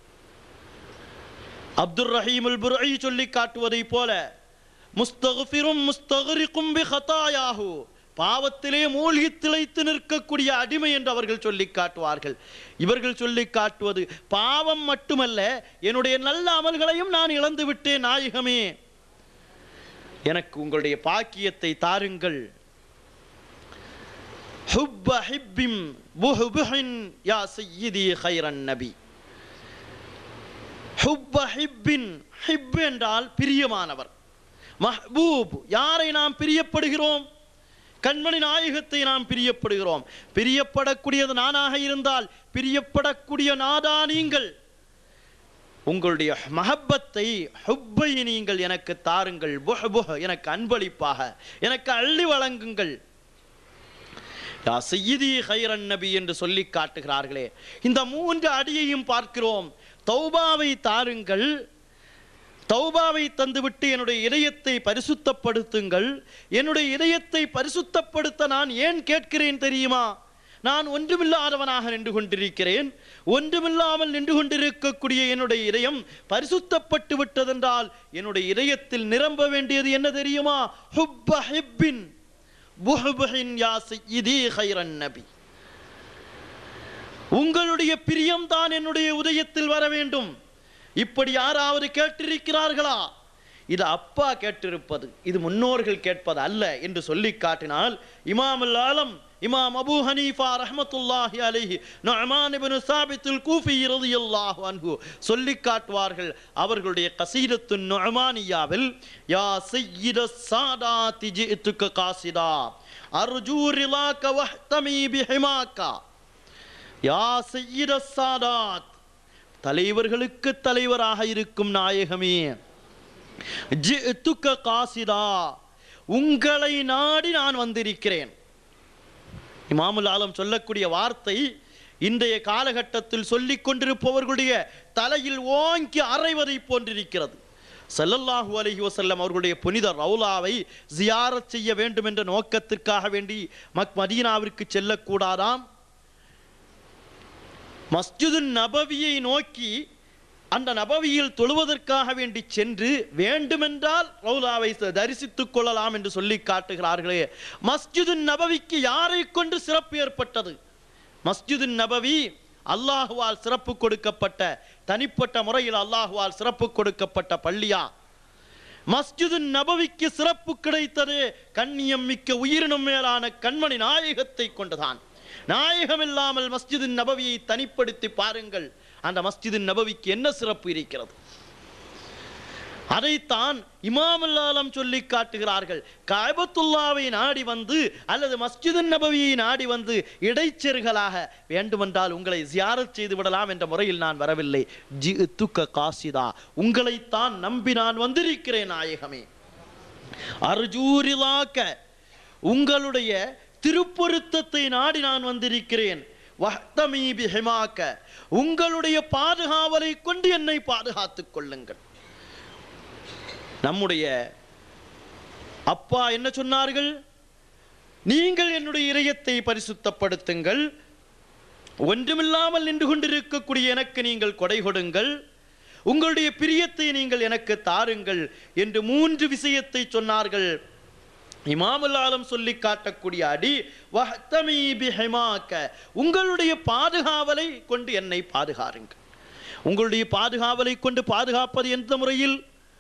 அப்துர் ரஹீம் அல் புர்ஐ சொல்லி காட்டுவதை போல முஸ்தக்ஃபிரும் முஸ்தக்ரிகும் பி ஹதாயாஹு, பாவத்திலே மூழ்கி திளைத்து நிற்கக்கூடிய அடிமை என்று அவர்கள் சொல்லி காட்டுவார்கள். இவர்கள் சொல்லி காட்டுவது பாவம் மட்டுமல்ல, என்னுடைய நல்ல அமல்களையும் நான் இழந்து விட்டேன் நாயகமே. எனக்கு உங்களுடைய பாக்கியத்தை தாருங்கள். ஹுப்ப ஹிப்பிம் புஹ்புஹின் யா சய்யிதி கைரன் நபி. ஹுப்ப ஹிப்பின், ஹிப் என்றால் பிரியமானவர். மஹ்பூப், யாரை நாம் பிரியப்படுகிறோம்? கண்மணி நாயகத்தை நாம் பிரியப்படுகிறோம். பிரியப்படக்கூடியது நானாக இருந்தால் பிரியப்படக்கூடிய நாதா நீங்கள். உங்களுடைய மஹப்பத்தை, ஹுப்பை நீங்கள் எனக்கு தாருங்கள். புஹ் புஹ், எனக்கு அன்பளிப்பாக எனக்கு அள்ளி வழங்குங்கள். யா சய்யிதி கைரன் நபி என்று சொல்லி காட்டுகிறார்களே. இந்த மூன்று அடியையும் பார்க்கிறோம். தௌபாவை தாருங்கள், தௌபாவை தந்துவிட்டு என்னுடைய இதயத்தை பரிசுத்தப்படுத்துங்கள். என்னுடைய இதயத்தை பரிசுத்தப்படுத்த நான் ஏன் கேட்கிறேன் தெரியுமா? நான் ஒன்றுமில்லாதவனாக நின்று கொண்டிருக்கிறேன். ஒன்றுமில்லாமல் நின்று கொண்டிருக்கக்கூடிய என்னுடைய இதயம் பரிசுத்தப்பட்டு விட்டதென்றால் என்னுடைய இதயத்தில் நிரம்ப வேண்டியது என்ன தெரியுமா? ஹுப்ப ஹிப்பின் புஹ்புஹின் யா சய்யிதி கைரன் நபி. உங்களுடைய பிரியம்தான் என்னுடைய உதயத்தில் வர வேண்டும். இப்படி யாராவது கேட்டிருக்கிறார்களா? இது அப்பா கேட்டிருப்பது, இது முன்னோர்கள் கேட்பது அல்ல என்று சொல்லி காட்டினால் இமாம் அல் ஆலம் இமாம் அபூ ஹனீஃபா ரஹ்மத்துல்லாஹி அலைஹி நுஅமான் இப்னு சாபித்துல் கூஃபி ரலியல்லாஹு அன்ஹு சொல்லி காட்டுவார்கள். அவர்களுடைய கஸீதத்துன் நுஅமானியாவில் யா சய்யிதஸ் சாதாத்தி ஜிஅத்துக காஸிதா அர்ஜூ ரிலாக வஹ்தமி பிஹிமாகா. யா சய்யிதஸ் சாதாத், தலைவர்களுக்கு தலைவராக இருக்கும் நாயகமே, ஜிஅத்துக காஸிதா, உங்களை நாடி நான் வந்திருக்கிறேன். இமாமுல் ஆலம் சொல்லக்கூடிய வார்த்தை இன்றைய காலகட்டத்தில் சொல்லிக் கொண்டிருப்பவர்களுடைய தலையில் ஓங்கி அறைவதை போன்றிருக்கிறது. ஸல்லல்லாஹு அலைஹி வஸல்லம் அவர்களுடைய புனித ரவுலாவை ஜியாரத் செய்ய வேண்டும் என்ற நோக்கத்திற்காக வேண்டி மக் மதீனாவிற்கு செல்லக்கூடாதாம். மஸ்ஜிது நபவியை நோக்கி அந்த நபவியில் தொழுவதற்காக வேண்டி சென்று வேண்டுமென்றால் ரவுலாவை தரிசித்துக் கொள்ளலாம் என்று சொல்லி காட்டுகிறார்களே. மஸ்ஜிது நபவிக்கு யாரை கொண்டு சிறப்பு ஏற்பட்டது? மஸ்ஜிது நபவி அல்லாஹுவால் சிறப்பு கொடுக்கப்பட்ட, தனிப்பட்ட முறையில் அல்லாஹுவால் சிறப்பு கொடுக்கப்பட்ட பள்ளியா? மஸ்ஜிது நபவிக்கு சிறப்பு கிடைத்தது கண்ணியம் மிக்க உயிரினும் மேலான கண்மணி நாயகத்தை கொண்டுதான். நாயகம் இல்லாமல் மஸ்ஜிது நபவியை தனிப்படுத்தி பாருங்கள், அந்த மஸ்ஜிது நபவிக்கு என்ன சிறப்பு இருக்கிறது? அதைத்தான் இமாமுல் ஆலம் சொல்லி காட்டுகிறார்கள். கஅபத்துல்லாவை நாடி வந்து அல்லது மஸ்ஜிது நபவியை நாடி வந்து இடைச்செருகலாக வேண்டுமென்றால் உங்களை ஜியாரத் செய்து விடலாம் என்ற முறையில் நான் வரவில்லை. ஜிஅத்துக காசிதா, உங்களைத்தான் நம்பி நான் வந்திருக்கிறேன் நாயகமே. அர்ஜூரிலாக்க, உங்களுடைய திருப்பொருத்தத்தை நாடி நான் வந்திருக்கிறேன். வஹ்தமீ பிஹிமாக்க, உங்களுடைய பாதுகாவலை கொண்டு என்னை பாதுகாத்துக் கொள்ளுங்கள். நம்முடைய அப்பா என்ன சொன்னார்கள்? நீங்கள் என்னுடைய இதயத்தை பரிசுத்தப்படுத்துங்கள், ஒன்றுமில்லாமல் நின்று கொண்டிருக்கக்கூடிய எனக்கு நீங்கள் கொடை கொடுங்கள், உங்களுடைய பிரியத்தை நீங்கள் எனக்கு தாருங்கள் என்று மூன்று விஷயத்தை சொன்னார்கள். இமாமுல் ஆலம் சொல்லி காட்டக்கூடிய அடி வஹ்தமீ பிஹிமாக்க, உங்களுடைய பாதுகாவலை கொண்டு என்னை பாதுகாருங்கள். உங்களுடைய பாதுகாவலை கொண்டு பாதுகாப்பது எந்த முறையில்?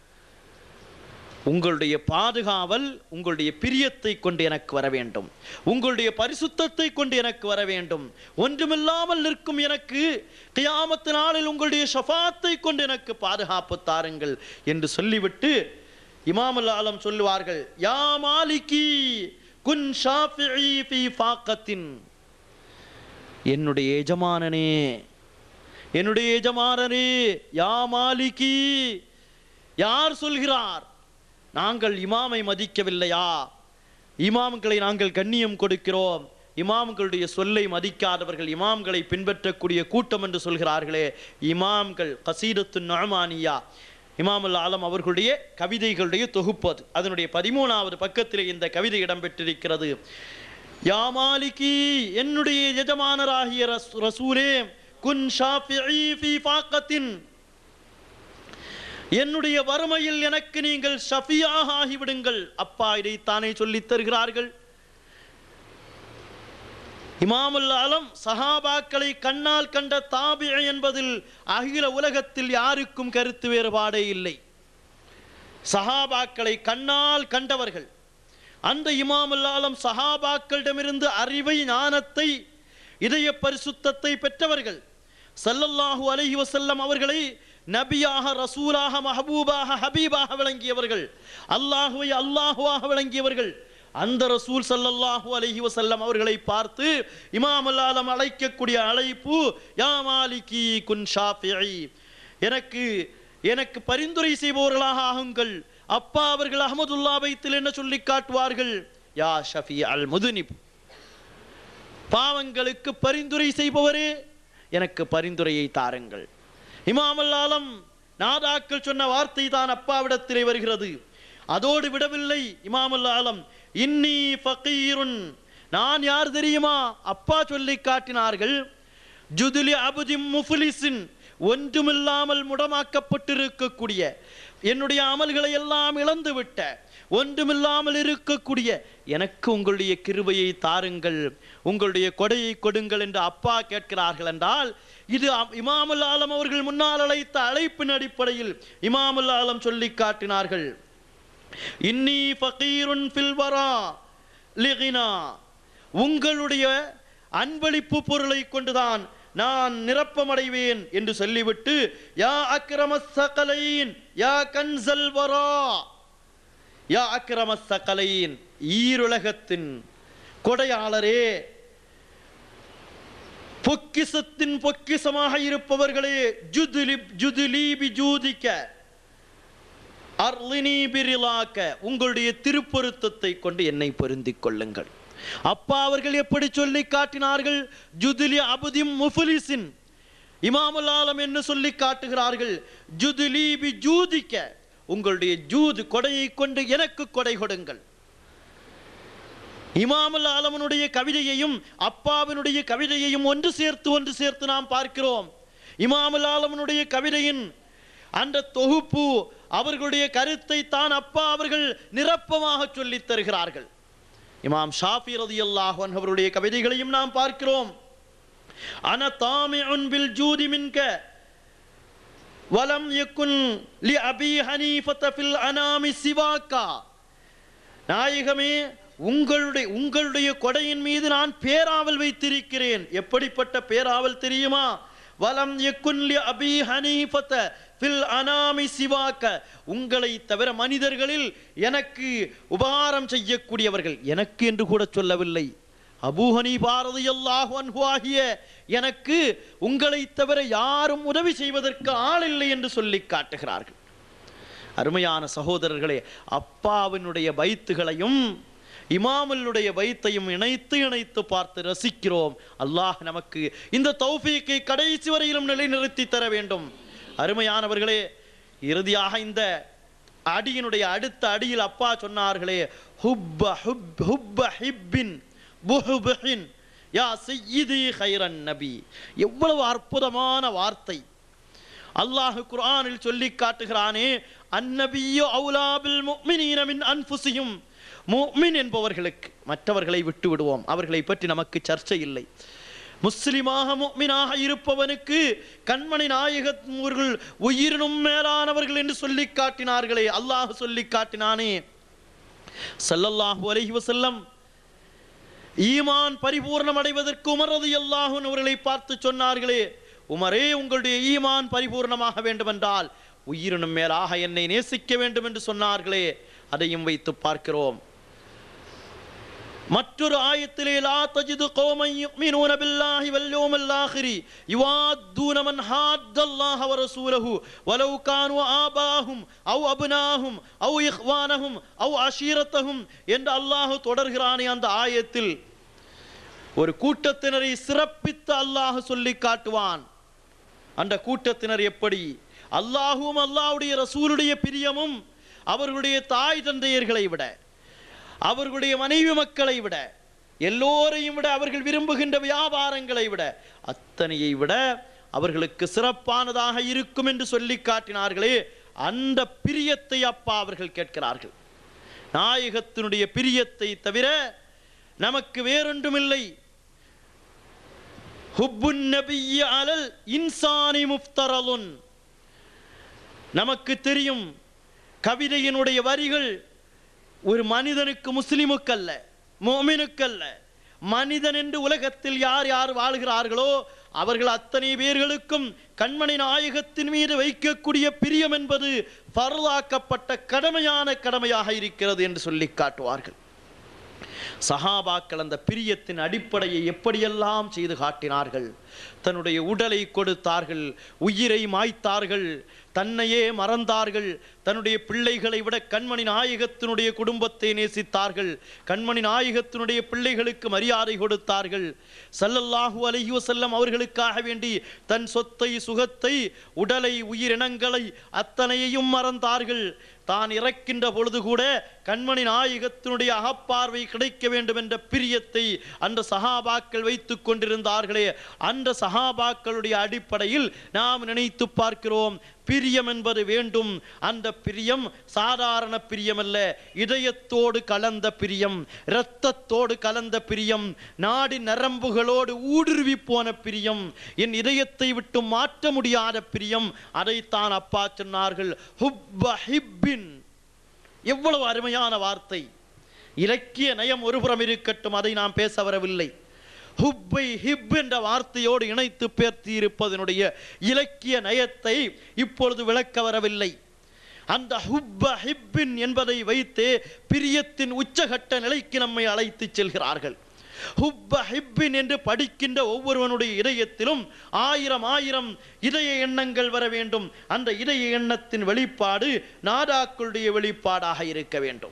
உங்களுடைய பாதுகாவல் உங்களுடைய பிரியத்தை கொண்டு எனக்கு வர வேண்டும், உங்களுடைய பரிசுத்தத்தை கொண்டு எனக்கு வர வேண்டும். ஒன்றுமில்லாமல் நிற்கும் எனக்கு கியாமத் நாளில் உங்களுடைய ஷஃபாத்தை கொண்டு எனக்கு பாதுகாப்பு தாருங்கள் என்று சொல்லிவிட்டு இமாமுல் ஆலம் சொல்லுவார்கள், யா மாலிகி குன் ஷாஃபிஈ ஃபீ ஃபாக்கத்தின், என்னுடைய எஜமானனே, என்னுடைய எஜமானனே, யா மாலிகி. யார் சொல்கிறார்? நாங்கள் இமாமை மதிக்கவில்லையா? இமாம்களை நாங்கள் கண்ணியம் கொடுக்கிறோம், இமாம்களுடைய சொல்லை மதிக்காதவர்கள் இமாம்களை பின்பற்றக்கூடிய கூட்டம் என்று சொல்கிறார்களே, இமாம்கள். கசீதத்து நுஅமானியா, இமாமுல் ஆலம் அவர்களுடைய கவிதைகளுடைய தொகுப்பது, அதனுடைய பதிமூணாவது பக்கத்திலே இந்த கவிதை இடம்பெற்றிருக்கிறது. யா மாலிகி, என்னுடைய எஜமானராகிய ரசூலே, குன் ஷாஃபிஈ ஃபீ ஃபாக்கத்தின், என்னுடைய வறுமையில் எனக்கு நீங்கள் ஷஃபியாக ஆகிவிடுங்கள். அப்பா இதைத்தானே சொல்லித் தருகிறார்கள். இமாமுல் ஆலம் சஹாபாக்களை கண்ணால் கண்ட தாபிஈ என்பதில் அகில உலகத்தில் யாருக்கும் கருத்து வேறுபாடே இல்லை. சஹாபாக்களை கண்ணால் கண்டவர்கள். அந்த இமாமுல் ஆலம் சஹாபாக்களிடமிருந்து அறிவை, ஞானத்தை, இதய பரிசுத்தத்தை பெற்றவர்கள். ஸல்லல்லாஹு அலைஹி வஸல்லம் அவர்களை நபியாக, ரசூலாக, மஹபூபாக, ஹபீபாக விளங்கியவர்கள், அல்லாஹுவை அல்லாஹுவாக விளங்கியவர்கள். அந்த ரசூல் ஸல்லல்லாஹு அலைஹி வஸல்லம் அவர்களை பார்த்து இமாமுல் ஆலம் அழைக்கக்கூடிய அழைப்பு, யா மாலிகி குன் ஷாஃபிஈ, எனக்கு எனக்கு பரிந்துரை செய்பவர்களாக ஆகுங்கள். அப்பா அவர்கள் அஹ்மதுல்லா பைத்தில் என்ன சொல்லி காட்டுவார்கள்? யா ஷஃபீ அல் முதுனிப், பாவங்களுக்கு பரிந்துரை செய்பவரே, எனக்கு பரிந்துரையை தாருங்கள். இமாமுல் ஆலம் நாதாக்கள் சொன்ன வார்த்தை தான் அப்பாவிடத்திலே வருகிறது. அதோடு விடவில்லை இமாமுல் ஆலம், இன்னி ஃபகீருன், நான் யார் தெரியுமா? அப்பா சொல்லி காட்டினார்கள். ஜுதுலி அபுதிம் முஃப்லிஸின், ஒன்றுமில்லாமல் முடமாக்கப்பட்டிருக்கக்கூடிய, என்னுடைய அமல்களை எல்லாம் இழந்து விட்ட, ஒன்றுமில்லாமல் இருக்கக்கூடிய எனக்கு உங்களுடைய கிருபையை தாருங்கள், உங்களுடைய கொடையை கொடுங்கள் என்று அப்பா கேட்கிறார்கள் என்றால், இது இமாமுல் ஆலம் அவர்கள் முன்னால் அழைத்த அழைப்பின் அடிப்படையில் இமாமுல் ஆலம் சொல்லி காட்டினார்கள். இன்னி ஃபகீருன் ஃபில் வரா லிகினா, உங்களுடைய அன்பளிப்பு பொருளை கொண்டுதான் நான் நிரப்பமடைவேன் என்று சொல்லிவிட்டு, யா அக்ரமஸ் ஸகலைன் யா கன்ஸல் வரா, யா அக்ரமஸ் ஸகலைன், ஈருலகத்தின் கொடையாளரே, பொக்கிசத்தின் பொக்கிசமாக இருப்பவர்களே, ஜுதுலி ஜுதுலி பிஜூதிக அர்லினி பிரிலாக்க, உங்களுடைய திருப்பொருத்தத்தை கொண்டு என்னை பொருந்திக் கொள்ளுங்கள். அப்பா அவர்கள் எப்படி சொல்லி காட்டினார்கள்? ஜுதுலி அபுதிம் முஃப்லிஸின், இமாமுல் ஆலம் என்ன சொல்லி காட்டுகிறார்கள்? ஜுதுலி பிஜூதிக, உங்களுடைய ஜூது கொடையை கொண்டு எனக்கு கொடை கொடுங்கள். இமாமுல் ஆலமனுடைய கவிதையையும் அப்பாவினுடைய கவிதையையும் ஒன்று சேர்த்து ஒன்று சேர்த்து நாம் பார்க்கிறோம். இமாமுல் ஆலமனுடைய கவிதையின் அந்த தொகுப்பு, அவர்களுடைய கருத்தை தான் அப்பா அவர்கள் நிரப்பமாக சொல்லித் தருகிறார்கள். இமாம் ஷாஃபி ரலியல்லாஹு அன்ஹு அவருடைய கவிதைகளையும் நாம் பார்க்கிறோம். அன தாமிஉன் பில் ஜூதி மின்க வலம் யகுன் லி அபி ஹனீஃபத ஃபில் அனாமி சிவாக்கா. நாயகமே, உங்களுடைய உங்களுடைய கொடையின் மீது நான் பேராவல் வைத்திருக்கிறேன். எப்படிப்பட்ட பேராவல் தெரியுமா? வலம் யகுன் லி அபி ஹனீஃபத ஃபில் அனாமி சிவாக்க. உங்களை தவிர மனிதர்களில் எனக்கு உபகாரம் செய்யக்கூடியவர்கள், எனக்கு என்று கூட சொல்லவில்லை, அபூ ஹனீஃபா ரலியல்லாஹு அன்ஹு ஆகிய எனக்கு உங்களை தவிர யாரும் உதவி செய்வதற்கு ஆள் இல்லை என்று சொல்லி காட்டுகிறார்கள். அருமையான சகோதரர்களே, அப்பாவினுடைய பைத்துகளையும் இமாமுடைய பைத்தையும் இணைத்து இணைத்து பார்த்து ரசிக்கிறோம். அல்லாஹ் நமக்கு இந்த தௌஃபீக்கை கடைசி வரையிலும் நிலைநிறுத்தி தர வேண்டும். அருமையானவர்களே, இறுதியாக இந்த அடியினுடைய அடுத்த அடியில் அப்பா சொன்னார்களே, ஹுப்ப ஹுப் ஹுப்ப ஹிப்பின் புஹுபுஹின் யா சய்யிதி கைரன் நபி. எவ்வளவு அற்புதமான வார்த்தை! அல்லாஹ் குர்ஆனில் சொல்லி காட்டுகிறானே, அன்னபியு அவுலா பில் முஃமினீன மின் அன்ஃபுஸிஹிம். முஃமின் என்பவர்களுக்கு மற்றவர்களை விட்டு விடுவோம், அவர்களை பற்றி நமக்கு சர்ச்சை இல்லை. முஸ்லிமாக முஃமினாக இருப்பவனுக்கு கண்மணி நாயகர்கள் உயிரினும் மேலானவர்கள் என்று சொல்லி காட்டினார்களே, அல்லாஹ் சொல்லி காட்டினானே. ஸல்லல்லாஹு அலைஹி வஸல்லம் ஈமான் பரிபூர்ணம் அடைவதற்கு உமர் ரலியல்லாஹு அன்ஹு அவர்களை பார்த்து சொன்னார்களே, உமரே, உங்களுடைய ஈமான் பரிபூர்ணமாக வேண்டுமென்றால் உயிரினும் மேலாக என்னை நேசிக்க வேண்டும் என்று சொன்னார்களே, அதையும் வைத்து பார்க்கிறோம். மற்றொரு ஆயத்திலே, லா தஜிது கௌமன் யுமினூன பில்லாஹி வல் யௌமில் ஆகிரி யுவாத்தூன மன் ஹாத்தல்லாஹ வ ரசூலஹு வலவ் கானூ ஆபாஹும் அவ் அப்னாஹும் அவ் இஹ்வானஹும் அவ் அஷீரத்தஹும் என்று அல்லாஹ் தொடர்கிறானே. அந்த ஆயத்தில் ஒரு கூட்டத்தினரை சிறப்பித்து அல்லாஹ் சொல்லி காட்டுவான். அந்த கூட்டத்தினர் எப்படி? அல்லாஹும் அல்லாஹ்வுடைய ரசூலுடைய பிரியமும் அவர்களுடைய தாய் தந்தையர்களை விட, அவர்களுடைய மனைவி மக்களை விட, எல்லோரையும் விட, அவர்கள் விரும்புகின்ற வியாபாரங்களை விட, அத்தனையை விட அவர்களுக்கு சிறப்பானதாக இருக்கும் என்று சொல்லி காட்டினார்களே. அந்த பிரியத்தை அப்பா அவர்கள் கேட்கிறார்கள். நாயகத்தினுடைய பிரியத்தை தவிர நமக்கு வேறொன்றுமில்லை. ஹுப்புன் நபிய்ய அலல் இன்சானி முஃப்தரலுன். நமக்கு தெரியும், கவிதையினுடைய வரிகள் ஒரு மனிதனுக்கு, முஸ்லிமுக்கல்ல, முஃமினுக்கல்ல, மனிதன் என்று உலகத்தில் யார் யார் வாழ்கிறார்களோ அவர்கள் அத்தனை பேர்களுக்கும் கண்மணி நாயகத்தின் மீது வைக்கக்கூடிய பிரியம் என்பது ஃபர்லாக்கப்பட்ட கடமையான கடமையாக இருக்கிறது என்று சொல்லி காட்டுவார்கள். சஹாபாக்கள் அந்த பிரியத்தின் அடிப்படையை எப்படியெல்லாம் செய்து காட்டினார்கள். தன்னுடைய உடலை கொடுத்தார்கள், உயிரை மாய்த்தார்கள், தன்னையே மறந்தார்கள். தன்னுடைய பிள்ளைகளை விட கண்மணி நாயகத்தினுடைய குடும்பத்தை நேசித்தார்கள். கண்மணி நாயகத்தினுடைய பிள்ளைகளுக்கு மரியாதை கொடுத்தார்கள். ஸல்லல்லாஹு அலைஹி வஸல்லம் அவர்களுக்காக வேண்டி தன் சொத்தை, சுகத்தை, உடலை, உயிரினங்களை அத்தனையையும் மறந்தார்கள். தான் இறக்கின்ற பொழுது கூட கண்மணி நாயகத்தினுடைய அகப்பார்வை கிடைக்க வேண்டும் என்ற பிரியத்தை அந்த சஹாபாக்கள் வைத்துக் கொண்டிருந்தார்களே, அந்த சஹாபாக்களுடைய அடிப்படையில் நாம் நினைத்து பார்க்கிறோம். பிரியம் என்பது வேண்டும். அந்த பிரியம் சாதாரண பிரியம் அல்ல, இதயத்தோடு கலந்த பிரியம், இரத்தத்தோடு கலந்த பிரியம், நாடி நரம்புகளோடு ஊடுருவி போன பிரியம், என் இதயத்தை விட்டு மாற்ற முடியாத பிரியம். அதைத்தான் அப்பா சொன்னார்கள், ஹுப்ப ஹிப்பின். எவ்வளவு அருமையான வார்த்தை! இலக்கிய நயம் ஒருபுறம் இருக்கட்டும், அதை நாம் பேச வரவில்லை. ஹுப்பை ஹிப் என்ற வார்த்தையோடு இணைத்து பேர்த்தி இருப்பதனுடைய இலக்கிய நயத்தை இப்பொழுது விளக்க வரவில்லை. அந்த ஹுப்ப ஹிப்பின் என்பதை வைத்து பிரியத்தின் உச்சகட்ட நிலைக்கு நம்மை அழைத்து செல்கிறார்கள். ஹுப்ப ஹிப்பின் என்று படிக்கின்ற ஒவ்வொருவனுடைய இதயத்திலும் ஆயிரம் ஆயிரம் இதய எண்ணங்கள் வர வேண்டும். அந்த இதய எண்ணத்தின் வெளிப்பாடு நாதாக்களுடைய வெளிப்பாடாக இருக்க வேண்டும்.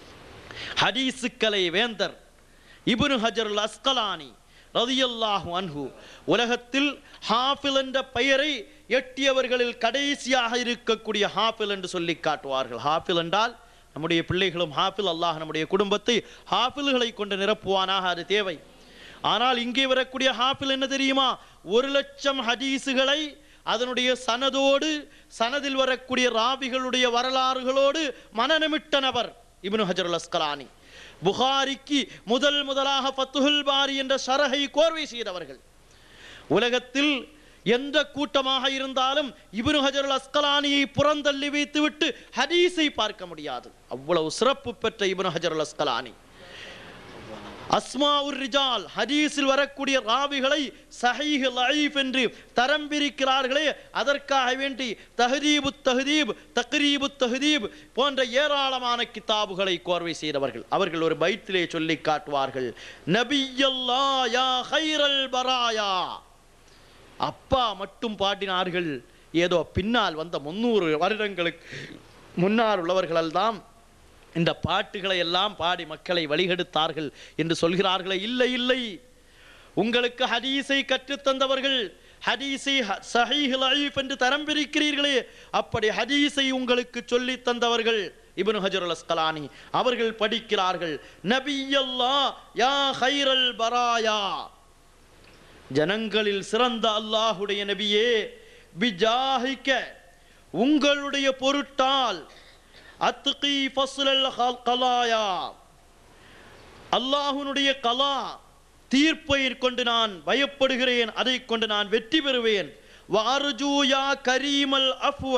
ஹதீசுக்கலை வேந்தர் இப்னு ஹஜர் அல் அஸ்கலானி ரலியல்லாஹு அன்ஹு உலகத்தில் ஹாஃபில் என்ற பெயரை எட்டியவர்களில் கடைசியாக இருக்கக்கூடிய ஹாஃபில் என்று சொல்லி காட்டுவார்கள். ஹாஃபில் என்றால் நம்முடைய பிள்ளைகளும் ஹாஃபில், அல்லாஹ் நம்முடைய குடும்பத்தை ஹாஃபில்களை கொண்டு நிரப்புவானாக, அது தேவை. ஆனால் இங்கே வரக்கூடிய ஹாஃபில் என்ன தெரியுமா? ஒரு லட்சம் ஹதீசுகளை அதனுடைய சனதோடு, சனதில் வரக்கூடிய ராவிகளுடைய வரலாறுகளோடு மனநமிட்ட நபர் இப்னு ஹஜர் அல் அஸ்கலானி. புகாரிக்கு முதல் முதலாக ஃபத்துஹுல் பாரி என்ற ஷரஹை கோர்வை செய்தவர்கள். உலகத்தில் எந்த கூட்டமாக இருந்தாலும் இப்னு ஹஜருல் அஸ்கலானியை புறந்தள்ளி வைத்துவிட்டு ஹதீஸை பார்க்க முடியாது. அவ்வளவு சிறப்பு பெற்ற இப்னு ஹஜருல் அஸ்கலானி அஸ்மாஉர் ரிஜால் ஹதீஸில் வரக்கூடிய ராவிகளை ஸஹீஹ் லஈஃப் என்று தரம் பிரிக்கிறார்களே, அதற்காக வேண்டி தஹ்தீபு தஹ்தீப் தக்ரீபு தஹ்தீப் போன்ற ஏராளமான கிதாபுகளை கோர்வை செய்தவர்கள். அவர்கள் ஒரு பைத்திலே சொல்லி காட்டுவார்கள், நபியல்லாஹ் யா கைரல் பராயா. அப்பா மட்டும் பாடினார்கள். ஏதோ பின்னால் வந்த முன்னூறு வருடங்களுக்கு முன்னால் உள்ளவர்களெல்லாம் இந்த பாட்டுகளை எல்லாம் பாடி மக்களை வழிகெடுத்தார்கள் என்று சொல்கிறார்களே. இல்லை இல்லை, உங்களுக்கு ஹதீஸை கற்றுத்தந்தவர்கள், ஹதீஸை ஸஹீஹ் லஈஃப் என்று தரம் பிரிக்கிறீர்களே, அப்படி ஹதீஸை உங்களுக்கு சொல்லி தந்தவர்கள் இப்னு ஹஜருல் அஸ்கலானி அவர்கள் படிக்கிறார்கள், நபியல்லாஹ் யா கைரல் பராயா, ஜனங்களில் சிறந்த அல்லாஹுடைய நபியே, பிஜாஹிக உங்களுடைய பொருட்டால், அத்கி ஃபஸ்லல் கலாயா அல்லாஹ்வுடைய கலா தீர்ப்பை கொண்டு நான் பயப்படுகிறேன், அதை கொண்டு நான் வெற்றி பெறுவேன். வஅர்ஜூ யா கரீமல் அஃப்வ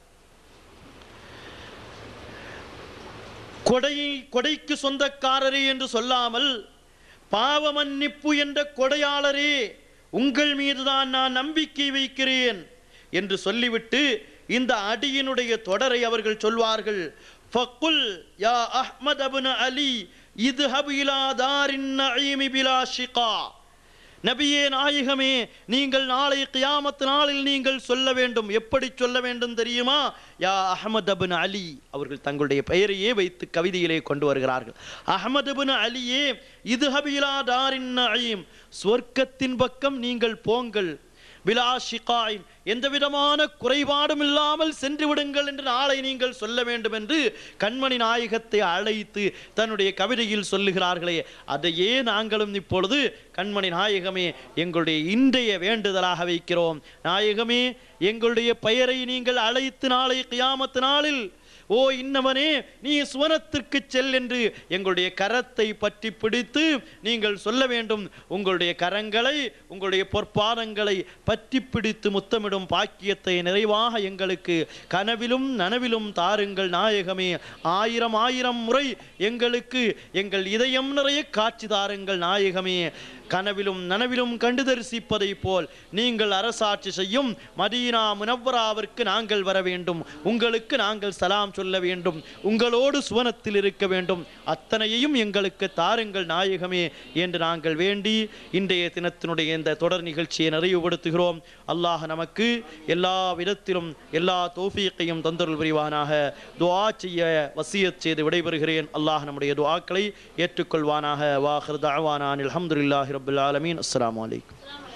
கொடை கொடைக்கு சொந்தக்காரரே என்று சொல்லாமல் பாவ மன்னிப்பு என்ற கொடையாளரே உங்கள் மீதுதான் நான் நம்பிக்கை வைக்கிறேன் என்று சொல்லிவிட்டு இந்த அடியினுடைய தொடரை அவர்கள் சொல்வார்கள். ஃபக்குல் யா அஹ்மத் இப்னு அலி இத்ஹப் இலா தாரின் நஈமி பிலா ஷிகா. நபியே நாயகமே, நீங்கள் நாளை கியாமத் நாளில் நீங்கள் சொல்ல வேண்டும். எப்படி சொல்ல வேண்டும் தெரியுமா? யா அஹ்மத் இப்னு அலி. அவர்கள் தங்களுடைய பெயரையே வைத்து கவிதையிலே கொண்டு வருகிறார்கள். அஹ்மத் இப்னு அலியே, இத்ஹப் இலா தாரின் நஈம், சொர்க்கத்தின் பக்கம் நீங்கள் போங்கள். பிலா ஷிகாயின், எந்த விதமான குறைபாடும் இல்லாமல் சென்று விடுங்கள் என்று நாளை நீங்கள் சொல்ல வேண்டும் என்று கண்மணி நாயகத்தை அழைத்து தன்னுடைய கவிதையில் சொல்லுகிறார்களே, அதையே நாங்களும் இப்பொழுது கண்மணி நாயகமே எங்களுடைய இன்றைய வேண்டுதலாக வைக்கிறோம். நாயகமே, எங்களுடைய பெயரை நீங்கள் அழைத்து நாளை கியாமத் நாளில், ஓ இன்னவனே நீ சுவனத்திற்கு செல் என்று எங்களுடைய கரத்தை பற்றி பிடித்து நீங்கள் சொல்ல வேண்டும். உங்களுடைய கரங்களை, உங்களுடைய பொற்பாதங்களை பற்றி பிடித்து முத்தமிடும் பாக்கியத்தை நிறைவாக எங்களுக்கு கனவிலும் நனவிலும் தாருங்கள் நாயகமே. ஆயிரம் ஆயிரம் முறை எங்களுக்கு எங்கள் இதயம் நிறைய காட்சி தாருங்கள் நாயகமே. கனவிலும் நனவிலும் கண்டு தரிசிப்பதை போல் நீங்கள் அரசாட்சி செய்யும் மதீனா முனவ்வராவிற்கு நாங்கள் வர வேண்டும். உங்களுக்கு நாங்கள் சலாம் சொல்ல வேண்டும். உங்களோடு சுவனத்தில் இருக்க வேண்டும். அத்தனையையும் எங்களுக்கு தாருங்கள் நாயகமே என்று நாங்கள் வேண்டி இன்றைய தினத்தினுடைய இந்த தொடர் நிகழ்ச்சியை நிறைவுபடுத்துகிறோம். அல்லாஹ் நமக்கு எல்லா விதத்திலும் எல்லா தௌஃபீக்கையும் தந்தருள் புரிவானாக. துஆ செய்ய வசியத் செய்து விடைபெறுகிறேன். அல்லாஹ் நம்முடைய துஆக்களை ஏற்றுக்கொள்வானாக. வாஹிர் தஅவானா அல்ஹம்துலில்லாஹி ரப்பில் ஆலமீன். அஸ்ஸலாமு அலைக்கும்.